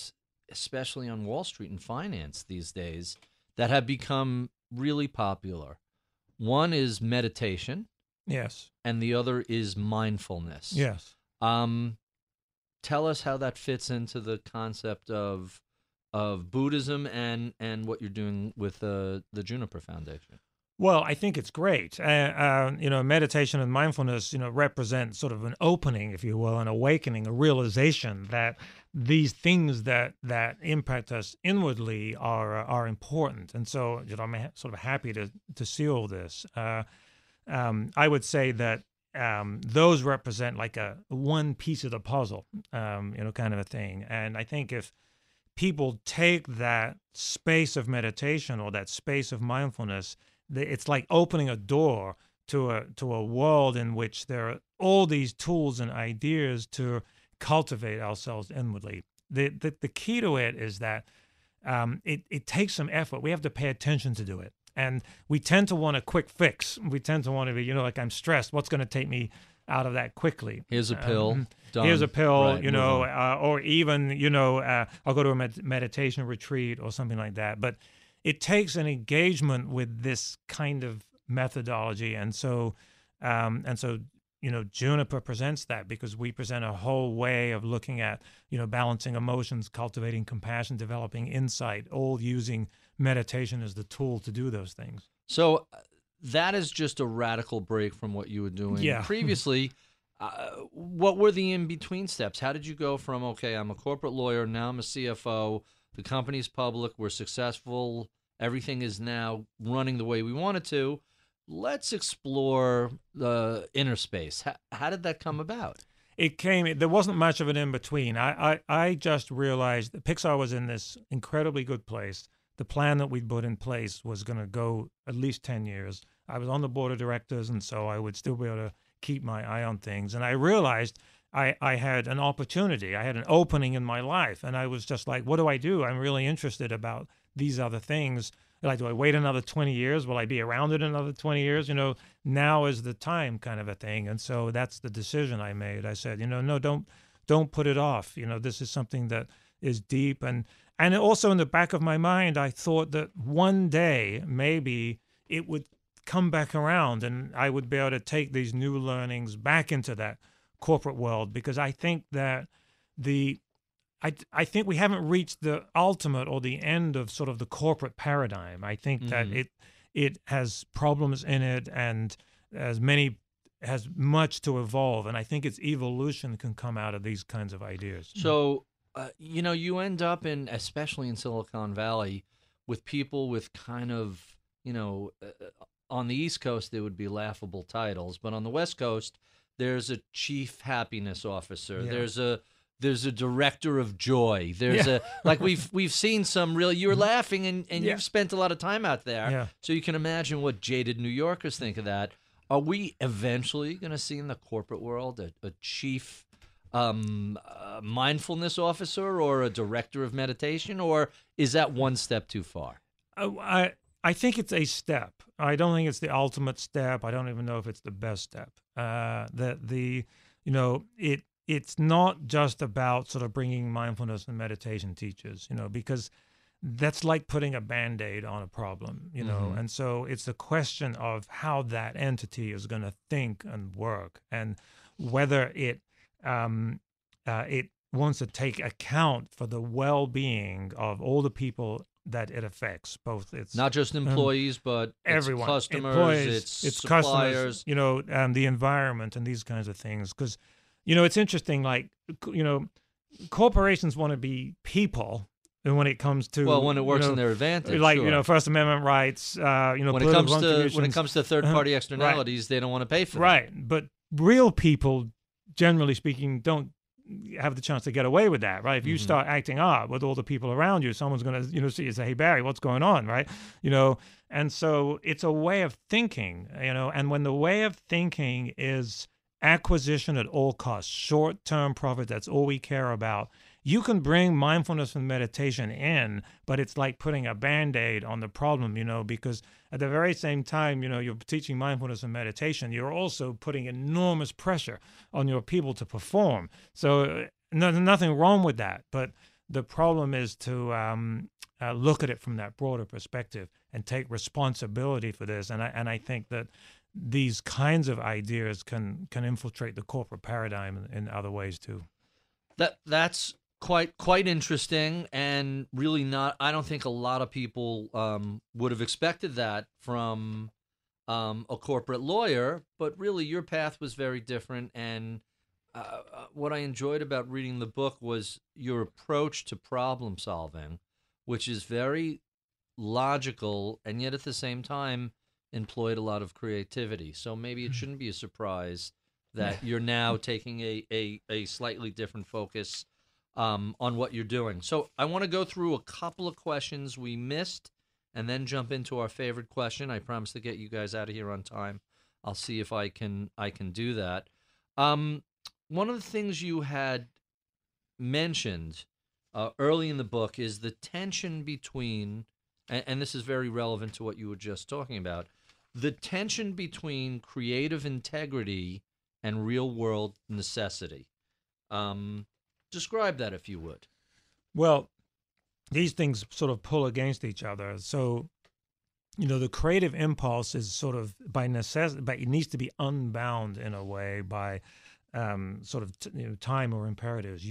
especially on Wall Street and finance these days, that have become really popular. One is meditation. Yes. And the other is mindfulness. Yes. Tell us how that fits into the concept of Buddhism and what you're doing with the Juniper Foundation. Well, I think it's great. Meditation and mindfulness, represent sort of an opening, if you will, an awakening, a realization that these things that impact us inwardly are important. And so, I'm sort of happy to see all this. I would say that those represent like a one piece of the puzzle, kind of a thing. And I think if people take that space of meditation or that space of mindfulness, it's like opening a door to a world in which there are all these tools and ideas to cultivate ourselves inwardly. The key to it is that it takes some effort. We have to pay attention to do it. And we tend to want a quick fix. We tend to want to be, like, I'm stressed. What's going to take me out of that quickly? Here's a pill. Done. Here's a pill, Right, or even, I'll go to a meditation retreat or something like that. But it takes an engagement with this kind of methodology. And so, Juniper presents that because we present a whole way of looking at, balancing emotions, cultivating compassion, developing insight, all using meditation as the tool to do those things. So that is just a radical break from what you were doing previously. What were the in-between steps? How did you go from, okay, I'm a corporate lawyer, now I'm a CFO, the company's public, we're successful, everything is now running the way we want it to. Let's explore the inner space. How did that come about? There wasn't much of an in-between. I just realized that Pixar was in this incredibly good place. The plan that we'd put in place was going to go at least 10 years. I was on the board of directors, and so I would still be able to keep my eye on things. And I realized I had an opportunity. I had an opening in my life, and I was just like, what do I do? I'm really interested about these other things. Like, do I wait another 20 years? Will I be around it another 20 years? Now is the time, kind of a thing. And so that's the decision I made. I said, no, don't put it off. This is something that is deep. And also in the back of my mind, I thought that one day maybe it would come back around and I would be able to take these new learnings back into that corporate world, because I think that I think we haven't reached the ultimate or the end of sort of the corporate paradigm. I think that it has problems in it and has much to evolve. And I think its evolution can come out of these kinds of ideas. So, you end up especially in Silicon Valley, with people with kind of, on the East Coast, there would be laughable titles. But on the West Coast, there's a chief happiness officer. Yeah. There's a director of joy. There's we've seen some really, you're laughing and you've spent a lot of time out there. Yeah. So you can imagine what jaded New Yorkers think of that. Are we eventually going to see in the corporate world a chief mindfulness officer or a director of meditation, or is that one step too far? I think it's a step. I don't think it's the ultimate step. I don't even know if it's the best step. It's not just about sort of bringing mindfulness and meditation teachers, because that's like putting a Band-Aid on a problem, and so it's a question of how that entity is going to think and work, and whether it wants to take account for the well-being of all the people that it affects, both its not just employees, but everyone, its customers, employees, its suppliers, customers, the environment and these kinds of things. Because, it's interesting, like, corporations want to be people. And when it comes to when it works in their advantage, like sure. First Amendment rights, when it comes to third-party externalities, they don't want to pay for that. Right, but real people, generally speaking, don't have the chance to get away with that, right? If you start acting odd with all the people around you, someone's going to, see you say, "Hey, Barry, what's going on?" Right? And so it's a way of thinking, and when the way of thinking is acquisition at all costs, short-term profit, that's all we care about. You can bring mindfulness and meditation in, but it's like putting a Band-Aid on the problem, because at the very same time, you're teaching mindfulness and meditation, you're also putting enormous pressure on your people to perform. So there's nothing wrong with that. But The problem is to look at it from that broader perspective and take responsibility for this. And I think that these kinds of ideas can infiltrate the corporate paradigm in other ways too. That's quite interesting, and really not. I don't think a lot of people would have expected that from a corporate lawyer. But really, your path was very different. And what I enjoyed about reading the book was your approach to problem solving, which is very logical, and yet at the same time employed a lot of creativity. So maybe it shouldn't be a surprise that you're now taking a slightly different focus on what you're doing. So I want to go through a couple of questions we missed and then jump into our favorite question. I promise to get you guys out of here on time. I'll see if I can do that. One of the things you had mentioned early in the book is the tension between, and this is very relevant to what you were just talking about, the tension between creative integrity and real-world necessity. Describe that, if you would. Well, these things sort of pull against each other. So, the creative impulse is sort of by necessity, but it needs to be unbound in a way by sort of time or imperatives.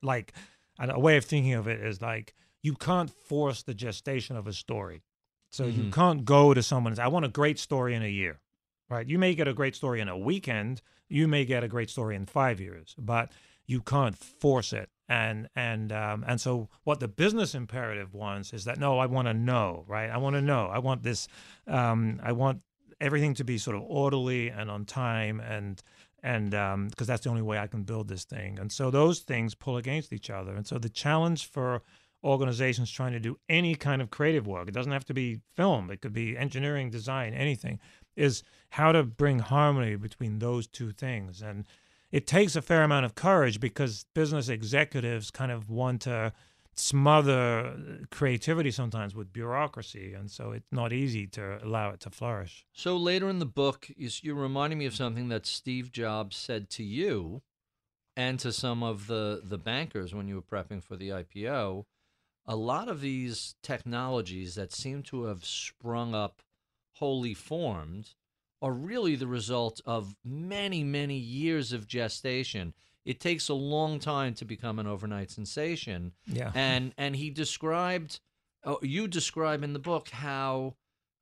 A way of thinking of it is like you can't force the gestation of a story. So you can't go to someone and say, I want a great story in a year, right? You may get a great story in a weekend. You may get a great story in 5 years, but you can't force it. And so what the business imperative wants is that, no, I want to know, right? I want to know. I want this, I want everything to be sort of orderly and on time, and because that's the only way I can build this thing. And so those things pull against each other. And so the challenge for organizations trying to do any kind of creative work, it doesn't have to be film, it could be engineering, design, anything, is how to bring harmony between those two things. And it takes a fair amount of courage because business executives kind of want to smother creativity sometimes with bureaucracy, and so it's not easy to allow it to flourish. So later in the book, you're reminding me of something that Steve Jobs said to you and to some of the bankers when you were prepping for the IPO. A lot of these technologies that seem to have sprung up wholly formed are really the result of many, many years of gestation. It takes a long time to become an overnight sensation. Yeah. And he described, you describe in the book how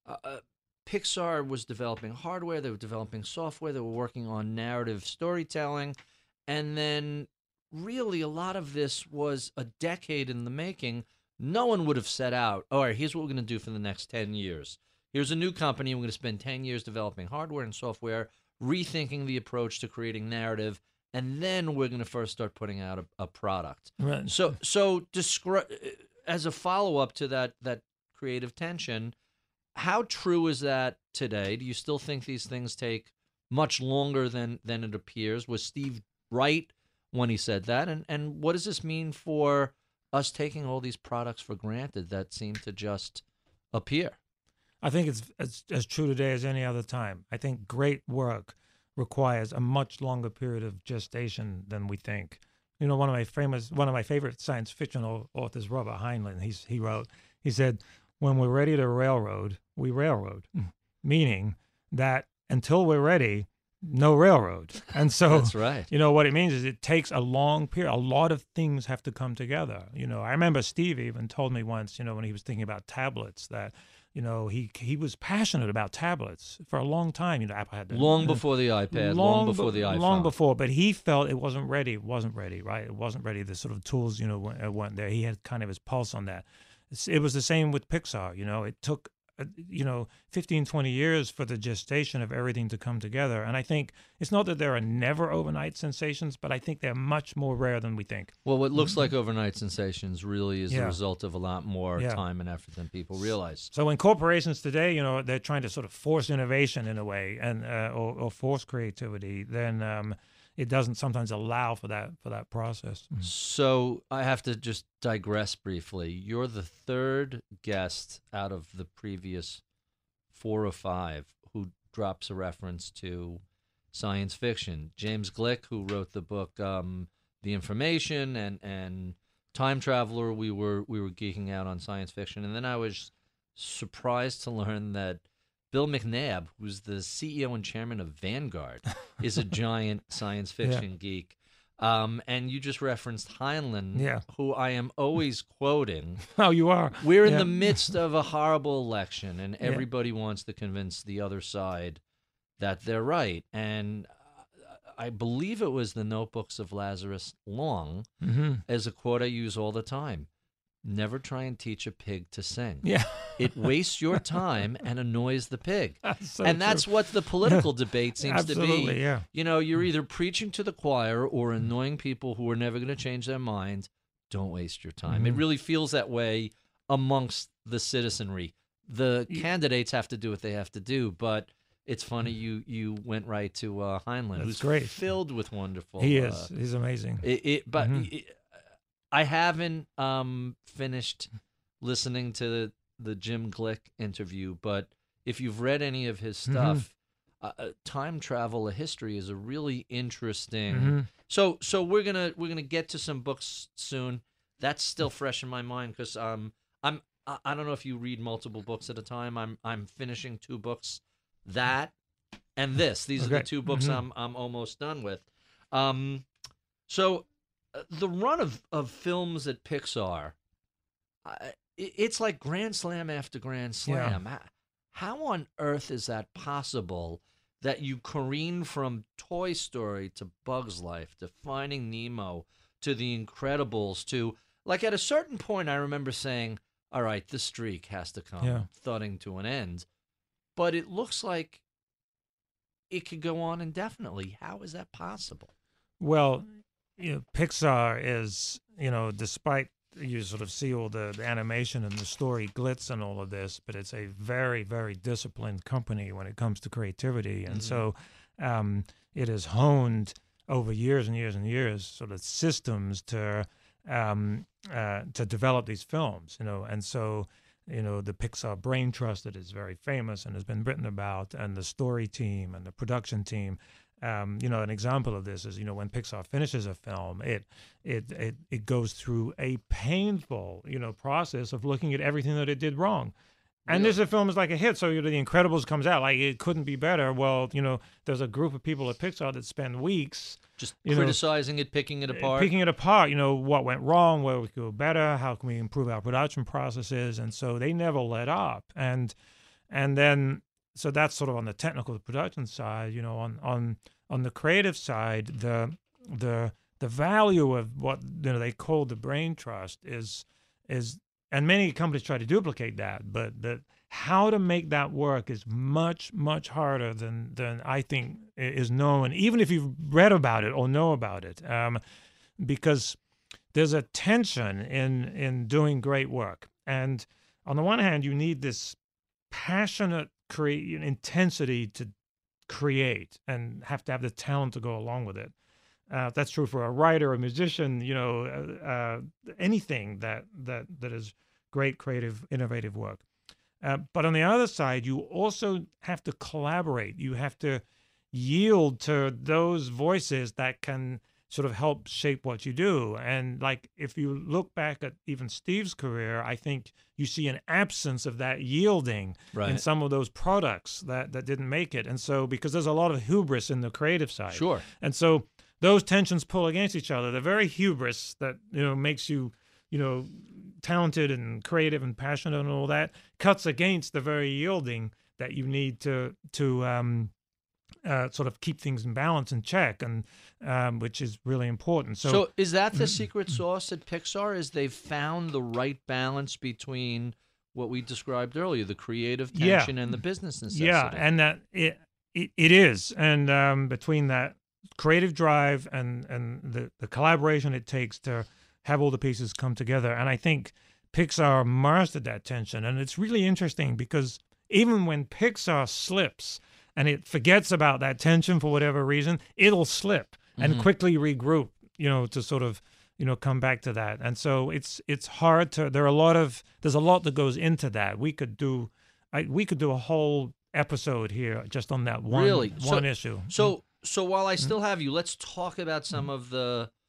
Pixar was developing hardware, they were developing software, they were working on narrative storytelling, and then really a lot of this was a decade in the making. No one would have set out, all right, here's what we're going to do for the next 10 years. Here's a new company, we're going to spend 10 years developing hardware and software, rethinking the approach to creating narrative, and then we're going to first start putting out a product. Right. So as a follow-up to that creative tension, how true is that today? Do you still think these things take much longer than it appears? Was Steve right when he said that? And what does this mean for us taking all these products for granted that seem to just appear? I think it's as true today as any other time. I think great work requires a much longer period of gestation than we think. One of my favorite science fiction authors, Robert Heinlein, he said, when we're ready to railroad, we railroad, meaning that until we're ready, no railroad. And so that's right. What it means is it takes a long period. A lot of things have to come together. I remember Steve even told me once, when he was thinking about tablets, that he was passionate about tablets for a long time. Apple had long before the iPad, long before the iPhone, long before. But he felt it wasn't ready. It wasn't ready, right? It wasn't ready. The sort of tools, weren't there. He had kind of his pulse on that. It was the same with Pixar. It took 15, 20 years for the gestation of everything to come together. And I think it's not that there are never overnight sensations, but I think they're much more rare than we think. Well, what looks like overnight sensations really is the result of a lot more time and effort than people realize. So in corporations today, they're trying to sort of force innovation in a way and or force creativity, then it doesn't sometimes allow for that process. So I have to just digress briefly. You're the third guest out of the previous 4 or 5 who drops a reference to science fiction. James Glick, who wrote the book The Information and Time Traveler, we were geeking out on science fiction, and then I was surprised to learn that Bill McNabb, who's the CEO and chairman of Vanguard, is a giant science fiction geek. And you just referenced Heinlein, who I am always quoting. Oh, you are. We're in the midst of a horrible election, and everybody wants to convince the other side that they're right. And I believe it was the Notebooks of Lazarus Long as a quote I use all the time. Never try and teach a pig to sing. Yeah. It wastes your time and annoys the pig. That's what the political debate seems to be. Absolutely, yeah. You know, you're either preaching to the choir or annoying people who are never going to change their mind. Don't waste your time. It really feels that way amongst the citizenry. The candidates have to do what they have to do, but it's funny you went right to Heinlein, who's great. Filled with wonderful. He is. He's amazing. I haven't finished listening to the Jim Glick interview, but if you've read any of his stuff, Time Travel: A History is a really interesting. So we're gonna get to some books soon. That's still fresh in my mind because I don't know if you read multiple books at a time. I'm finishing 2 books, that and this. These are the 2 books I'm almost done with. So. The run of films at Pixar, it's like Grand Slam after Grand Slam. Yeah. How on earth is that possible that you careen from Toy Story to Bug's Life to Finding Nemo to The Incredibles to, like, at a certain point I remember saying, all right, the streak has to come thudding to an end. But it looks like it could go on indefinitely. How is that possible? Well, Pixar is, despite you sort of see all the animation and the story glitz and all of this, but it's a very, very disciplined company when it comes to creativity. And so it has honed over years and years and years sort of systems to develop these films, and so the Pixar Brain Trust that is very famous and has been written about, and the story team and the production team. An example of this is, when Pixar finishes a film, it goes through a painful, process of looking at everything that it did wrong. And this film is like a hit. So The Incredibles comes out, like it couldn't be better. Well, there's a group of people at Pixar that spend weeks just criticizing it, picking it apart. What went wrong, where we could go better, how can we improve our production processes, and so they never let up. And then. So that's sort of on the technical production side. On the creative side, the value of what they call the brain trust is, and many companies try to duplicate that, but how to make that work is much, much harder than I think is known, even if you've read about it or know about it, because there's a tension in doing great work. And on the one hand, you need this passionate intensity to create and have to have the talent to go along with it. That's true for a writer, a musician, anything that is great, creative, innovative work. But on the other side, you also have to collaborate. You have to yield to those voices that can sort of help shape what you do. And like, if you look back at even Steve's career, I think you see an absence of that yielding in some of those products that didn't make it. And so, because there's a lot of hubris in the creative side. Sure. And so those tensions pull against each other. The very hubris that, makes you, talented and creative and passionate and all that cuts against the very yielding that you need to sort of keep things in balance and check, and which is really important. So is that the secret sauce at Pixar? Is they've found the right balance between what we described earlier, the creative tension and the business necessity? Yeah, and that it is, and between that creative drive and the collaboration it takes to have all the pieces come together, and I think Pixar mastered that tension. And it's really interesting because even when Pixar slips and it forgets about that tension for whatever reason, it'll slip and quickly regroup, to sort of, come back to that. And so it's hard to. There's a lot that goes into that. We could do a whole episode here just on that one issue. So while I still have you, let's talk about some of the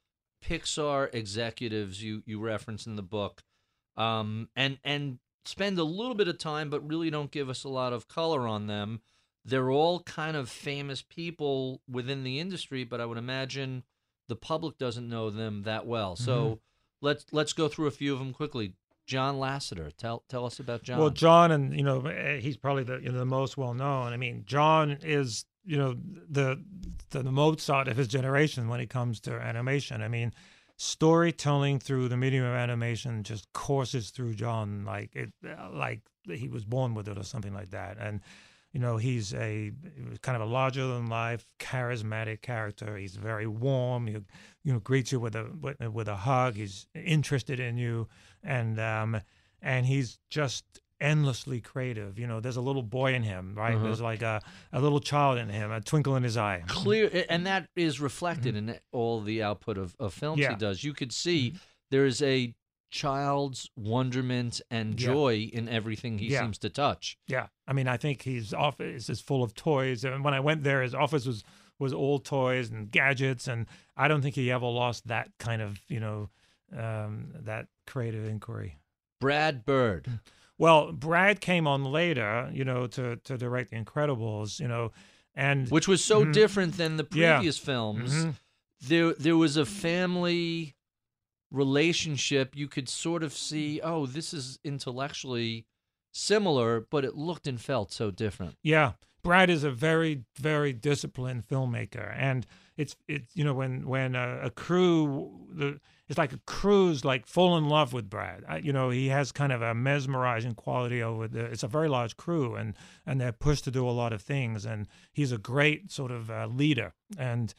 Pixar executives you reference in the book, and spend a little bit of time, but really don't give us a lot of color on them. They're all kind of famous people within the industry, but I would imagine the public doesn't know them that well. So let's go through a few of them quickly. John Lasseter, tell us about John. Well, John, and he's probably the most well known. I mean, John is the Mozart of his generation when it comes to animation. I mean, storytelling through the medium of animation just courses through John like he was born with it or something like that. And he's kind of a larger than life, charismatic character. He's very warm. He greets you with a hug. He's interested in you, and he's just endlessly creative. There's a little boy in him, right? There's like a little child in him, a twinkle in his eye. Clear, and that is reflected in all the output of films he does. You could see there's a child's wonderment and joy in everything he seems to touch. Yeah. I mean, I think his office is full of toys. And when I went there, his office was all toys and gadgets. And I don't think he ever lost that kind of, that creative inquiry. Brad Bird. Well, Brad came on later, to direct The Incredibles, and which was so different than the previous films. There was a family relationship. You could sort of see, oh, this is intellectually similar, but it looked and felt so different. Yeah, Brad is a very, very disciplined filmmaker, and it's when a crew, it's like a crew's like fall in love with Brad. He has kind of a mesmerizing quality over it's a very large crew, and they're pushed to do a lot of things, and he's a great sort of leader, and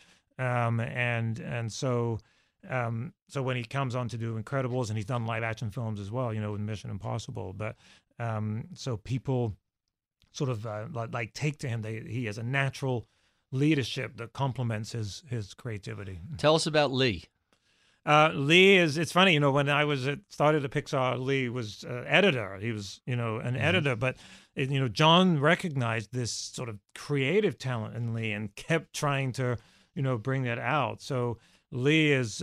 so when he comes on to do Incredibles, and he's done live action films as well, with Mission Impossible, but so people sort of like take to him. He has a natural leadership that complements his creativity. Tell us about Lee. Lee it's funny, when I started at Pixar, Lee was editor. He was, an editor, but John recognized this sort of creative talent in Lee and kept trying to, bring that out. So Lee is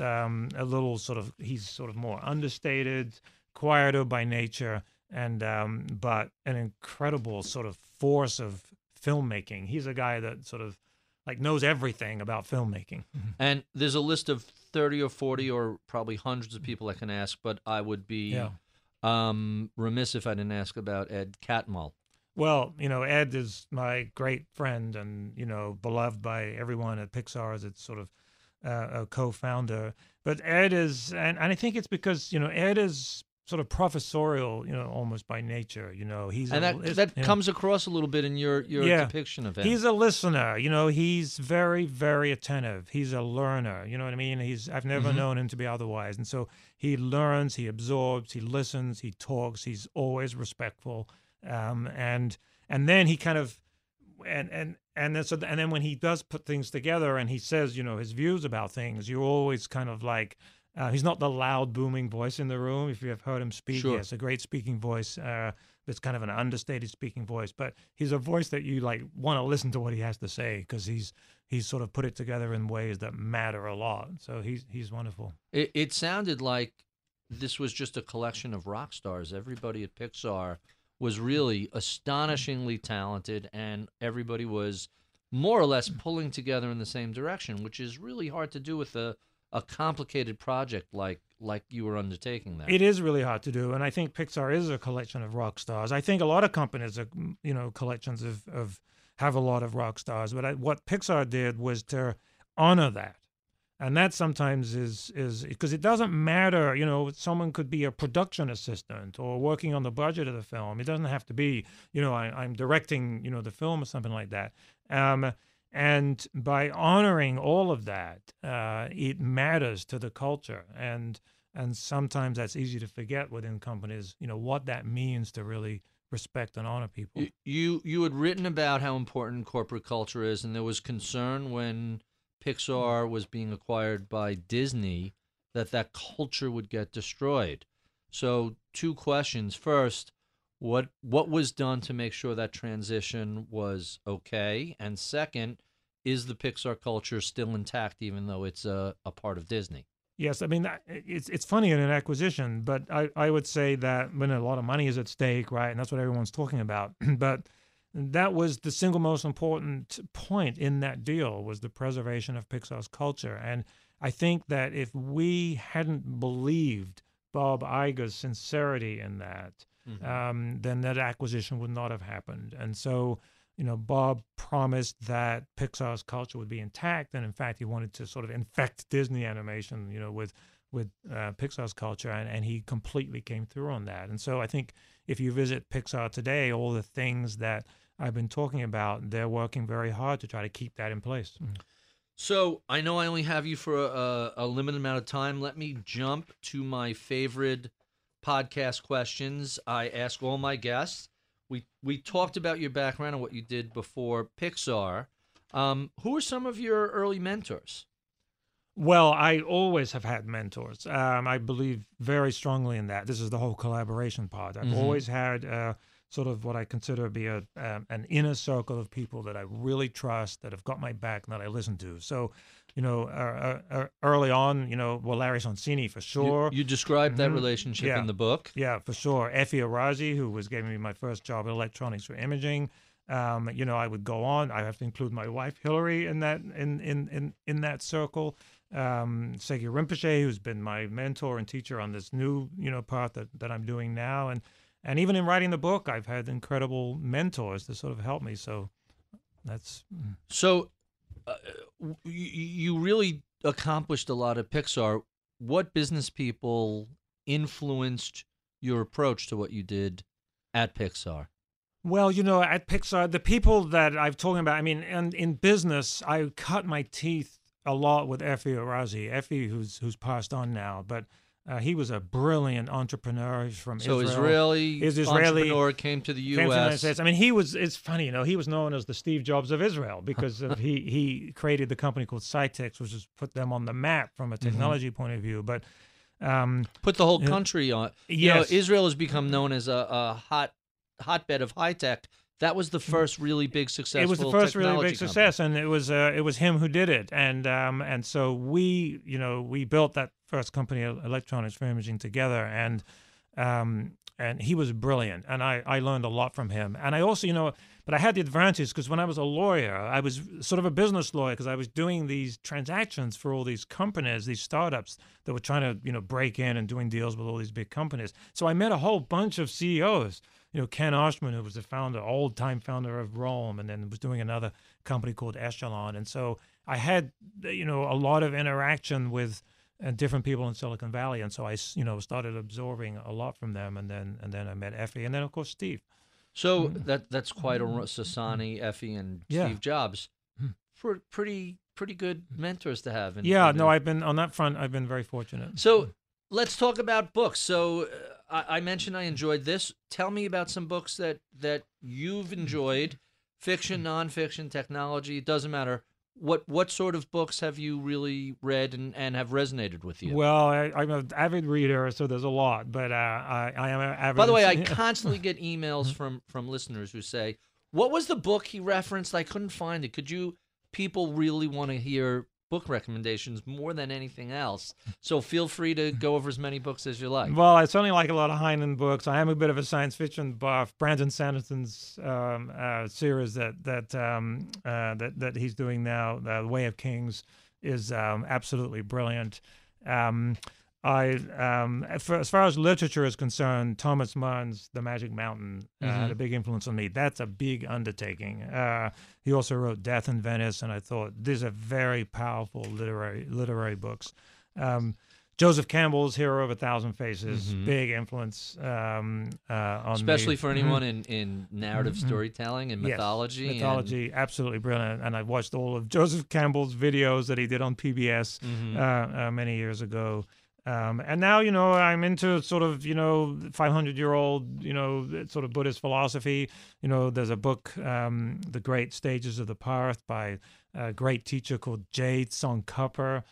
he's sort of more understated, quieter by nature, and but an incredible sort of force of filmmaking. He's a guy that sort of like knows everything about filmmaking. And there's a list of 30 or 40 or probably hundreds of people I can ask, but I would be remiss if I didn't ask about Ed Catmull. Well, Ed is my great friend and, beloved by everyone at Pixar as its sort of a co-founder. But Ed is, and I think it's because, Ed is sort of professorial, almost by nature. That comes across a little bit in your depiction of him. He's a listener. He's very, very attentive. He's a learner. You know what I mean? I've never known him to be otherwise. And so he learns, he absorbs, he listens, he talks. He's always respectful, and then he kind of and then when he does put things together and he says, his views about things, you're always kind of like. He's not the loud, booming voice in the room. If you have heard him speak, sure. He has a great speaking voice. It's kind of an understated speaking voice, but he's a voice that you like want to listen to what he has to say because he's sort of put it together in ways that matter a lot. So he's wonderful. It sounded like this was just a collection of rock stars. Everybody at Pixar was really astonishingly talented, and everybody was more or less pulling together in the same direction, which is really hard to do with a complicated project like you were undertaking there. It is really hard to do, and I think Pixar is a collection of rock stars. I think a lot of companies are, collections of have a lot of rock stars, but what Pixar did was to honor that, and that sometimes is because it doesn't matter. Someone could be a production assistant or working on the budget of the film. It doesn't have to be, I'm directing, the film or something like that. And by honoring all of that, it matters to the culture. And sometimes that's easy to forget within companies, what that means to really respect and honor people. You had written about how important corporate culture is, and there was concern when Pixar was being acquired by Disney that culture would get destroyed. So 2 questions. First, what was done to make sure that transition was okay? And second, is the Pixar culture still intact even though it's a part of Disney? Yes, I mean it's funny in an acquisition, but I would say that when a lot of money is at stake, right, and that's what everyone's talking about. But that was the single most important point in that deal was the preservation of Pixar's culture. And I think that if we hadn't believed Bob Iger's sincerity in that, then that acquisition would not have happened. And so, Bob promised that Pixar's culture would be intact, and in fact, he wanted to sort of infect Disney animation, with Pixar's culture, and he completely came through on that. And so, I think if you visit Pixar today, all the things that I've been talking about, they're working very hard to try to keep that in place. So I know I only have you for a limited amount of time. Let me jump to my favorite podcast questions. I ask all my guests. We talked about your background and what you did before Pixar. Who are some of your early mentors? Well, I always have had mentors. I believe very strongly in that. This is the whole collaboration part. I've always had sort of what I consider to be an inner circle of people that I really trust, that have got my back, and that I listen to. So, early on, Larry Sonsini for sure. You described that relationship in the book. Yeah, for sure. Effie Arazi, who was giving me my first job at Electronics for Imaging. I would go on. I have to include my wife Hillary in that in that circle. Segi Rinpoche, who's been my mentor and teacher on this new path that I'm doing now, and even in writing the book, I've had incredible mentors to sort of help me. So that's so. You really accomplished a lot at Pixar. What business people influenced your approach to what you did at Pixar? Well, at Pixar, the people that I've talking about, I mean, and in business, I cut my teeth a lot with Effie Arazi. Effie, who's passed on now, but he was a brilliant entrepreneur. He's from Israel. So Israeli entrepreneur came to the U.S. Came to the United States. I mean, it's funny, he was known as the Steve Jobs of Israel because he created the company called Cytex, which has put them on the map from a technology point of view. But put the whole country on. Yes. Israel has become known as a hotbed of high tech. That was the first really big successful. It was the first really big company. success, and it was him who did it, and so we built that first company, Electronics for Imaging, together, and he was brilliant, and I learned a lot from him, and I also but I had the advantage because when I was a lawyer, I was sort of a business lawyer because I was doing these transactions for all these companies, these startups that were trying to break in and doing deals with all these big companies. So I met a whole bunch of CEOs. Ken Oshman, who was the old-time founder of Rome, and then was doing another company called Echelon. And so I had, a lot of interaction with different people in Silicon Valley. And so I, started absorbing a lot from them. And then I met Effie, and then of course Steve. So that's quite a Sassani, Effie, and Steve Jobs. Pretty good mentors to have. I've been on that front. I've been very fortunate. So let's talk about books. So I mentioned I enjoyed this. Tell me about some books that you've enjoyed, fiction, nonfiction, technology. It doesn't matter. What sort of books have you really read and have resonated with you? Well, I'm an avid reader, so there's a lot. But I am an avid. By the way, I constantly get emails from listeners who say, "What was the book he referenced? I couldn't find it." People really want to hear book recommendations more than anything else. So feel free to go over as many books as you like. Well, I certainly like a lot of Heinlein books. I am a bit of a science fiction buff. Brandon Sanderson's series that he's doing now, The Way of Kings, is absolutely brilliant. As far as literature is concerned, Thomas Mann's The Magic Mountain had a big influence on me. That's a big undertaking. He also wrote Death in Venice, and I thought these are very powerful literary books. Joseph Campbell's Hero of a Thousand Faces, big influence on especially me. For anyone in narrative storytelling and mythology. Yes, mythology, absolutely brilliant. And I watched all of Joseph Campbell's videos that he did on PBS many years ago. And now, I'm into sort of, 500-year-old, sort of Buddhist philosophy. There's a book, The Great Stages of the Path, by a great teacher called Jay Tsongkhapa,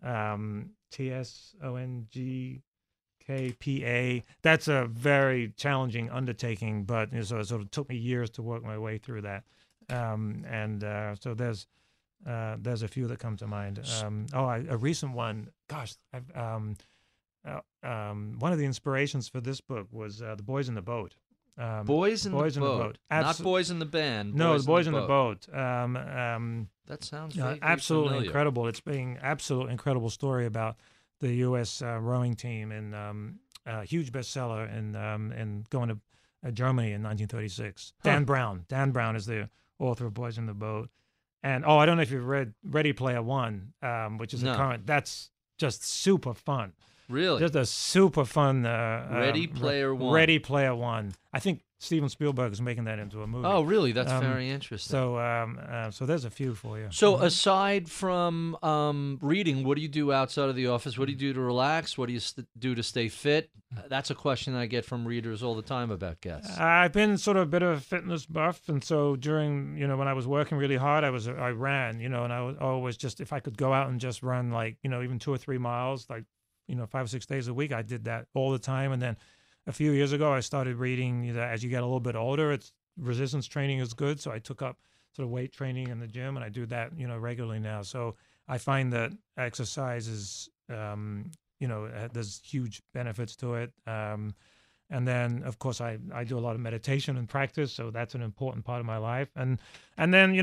Tsongkpa. That's a very challenging undertaking, but so it sort of took me years to work my way through that. So there's a few that come to mind. A recent one one of the inspirations for this book was The Boys in the Boat. Boys in the Boat. Not Boys in the Band. No, The Boys in the Boat. That sounds absolutely familiar. incredible. It's being absolute incredible story about the U.S. Rowing team, and a huge bestseller, and going to Germany in 1936. Dan Brown is the author of Boys in the Boat. And I don't know if you've read Ready Player One, which is a current. That's just super fun. Really? Just a super fun. Ready Player One. Ready Player One. I think Steven Spielberg is making that into a movie. Oh, really? That's very interesting. So there's a few for you. So aside from reading, what do you do outside of the office? What do you do to relax? What do you do to stay fit? That's a question I get from readers all the time about guests. I've been sort of a bit of a fitness buff, and so during, when I was working really hard, I ran, and I was always just, if I could go out and just run like, even 2 or 3 miles, like, 5 or 6 days a week, I did that all the time. And then a few years ago, I started reading that as you get a little bit older, resistance training is good. So I took up sort of weight training in the gym, and I do that, regularly now. So I find that exercise is, there's huge benefits to it. And then, of course, I do a lot of meditation and practice, so that's an important part of my life. And then,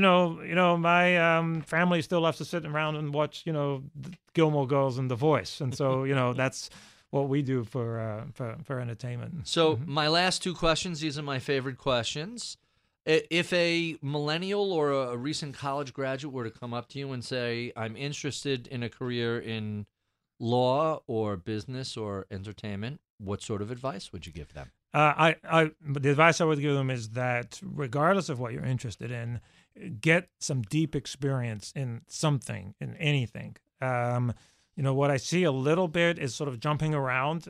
my family still loves to sit around and watch, Gilmore Girls and The Voice, and so that's what we do for entertainment. So my last 2 questions, these are my favorite questions. If a millennial or a recent college graduate were to come up to you and say, I'm interested in a career in law or business or entertainment, what sort of advice would you give them? The advice I would give them is that regardless of what you're interested in, get some deep experience in something, in anything. What I see a little bit is sort of jumping around,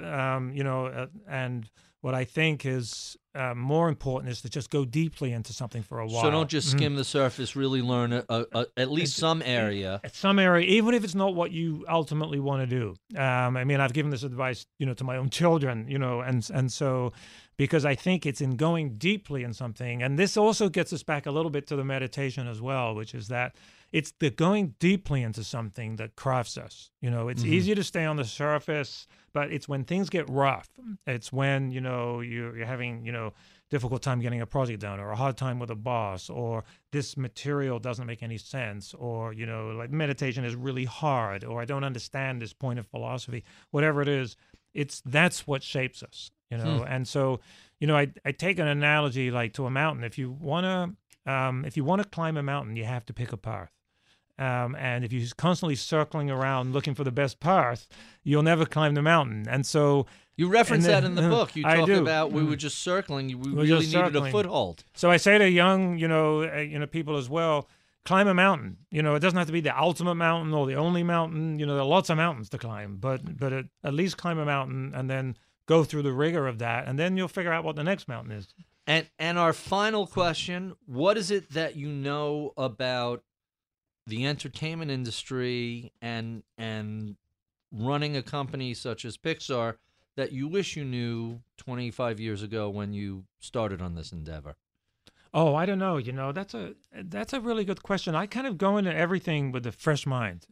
and what I think is more important is to just go deeply into something for a while. So don't just skim the surface, really learn at least some area. Some area, even if it's not what you ultimately want to do. I've given this advice, to my own children, and so because I think it's in going deeply in something, and this also gets us back a little bit to the meditation as well, which is that it's the going deeply into something that crafts us. It's easy to stay on the surface, but it's when things get rough. It's when, you're having, difficult time getting a project done, or a hard time with a boss, or this material doesn't make any sense, or, like meditation is really hard, or I don't understand this point of philosophy, whatever it is, that's what shapes us, And so, I take an analogy like to a mountain. If you want to climb a mountain, you have to pick a path. And if you're constantly circling around looking for the best path, you'll never climb the mountain. And so you reference that in the book. You talk about we were just circling. We really needed a foothold. So I say to young, people as well, climb a mountain. It doesn't have to be the ultimate mountain or the only mountain. There are lots of mountains to climb, but at least climb a mountain and then go through the rigor of that, and then you'll figure out what the next mountain is. And our final question: what is it that you know about the entertainment industry and running a company such as Pixar that you wish you knew 25 years ago when you started on this endeavor? Oh, I don't know. That's a really good question. I kind of go into everything with a fresh mind.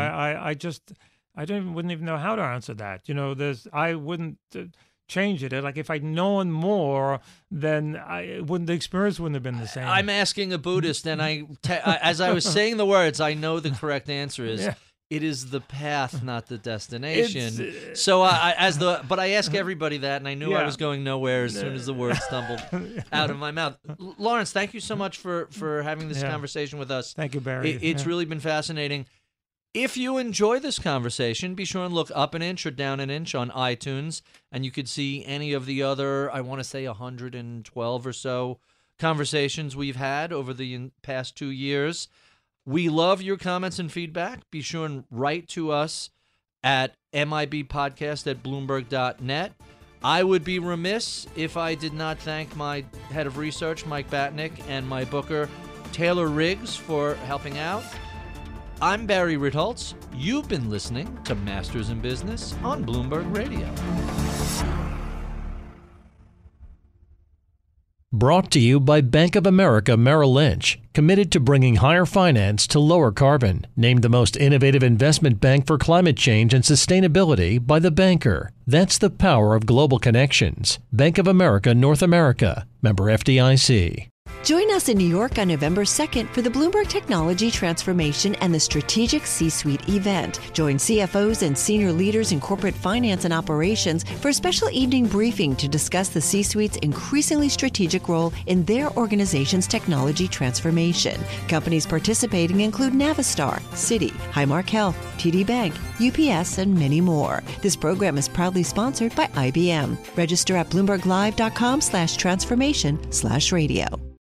I wouldn't even know how to answer that. I wouldn't change it. Like if I'd known more, then the experience wouldn't have been the same. I'm asking a Buddhist, and as I was saying the words, I know the correct answer is it is the path, not the destination. But I ask everybody that, and I knew I was going nowhere as soon as the words stumbled out of my mouth. Lawrence, thank you so much for having this conversation with us. Thank you, Barry. It's really been fascinating. If you enjoy this conversation, be sure and look up an inch or down an inch on iTunes, and you could see any of the other, I want to say 112 or so conversations we've had over the past 2 years. We love your comments and feedback. Be sure and write to us at mibpodcast@bloomberg.net. I would be remiss if I did not thank my head of research, Mike Batnick, and my booker, Taylor Riggs, for helping out. I'm Barry Ritholtz. You've been listening to Masters in Business on Bloomberg Radio. Brought to you by Bank of America Merrill Lynch, committed to bringing higher finance to lower carbon. Named the most innovative investment bank for climate change and sustainability by The Banker. That's the power of global connections. Bank of America North America. Member FDIC. Join us in New York on November 2nd for the Bloomberg Technology Transformation and the Strategic C-Suite event. Join CFOs and senior leaders in corporate finance and operations for a special evening briefing to discuss the C-Suite's increasingly strategic role in their organization's technology transformation. Companies participating include Navistar, Citi, Highmark Health, TD Bank, UPS, and many more. This program is proudly sponsored by IBM. Register at BloombergLive.com/transformation/radio.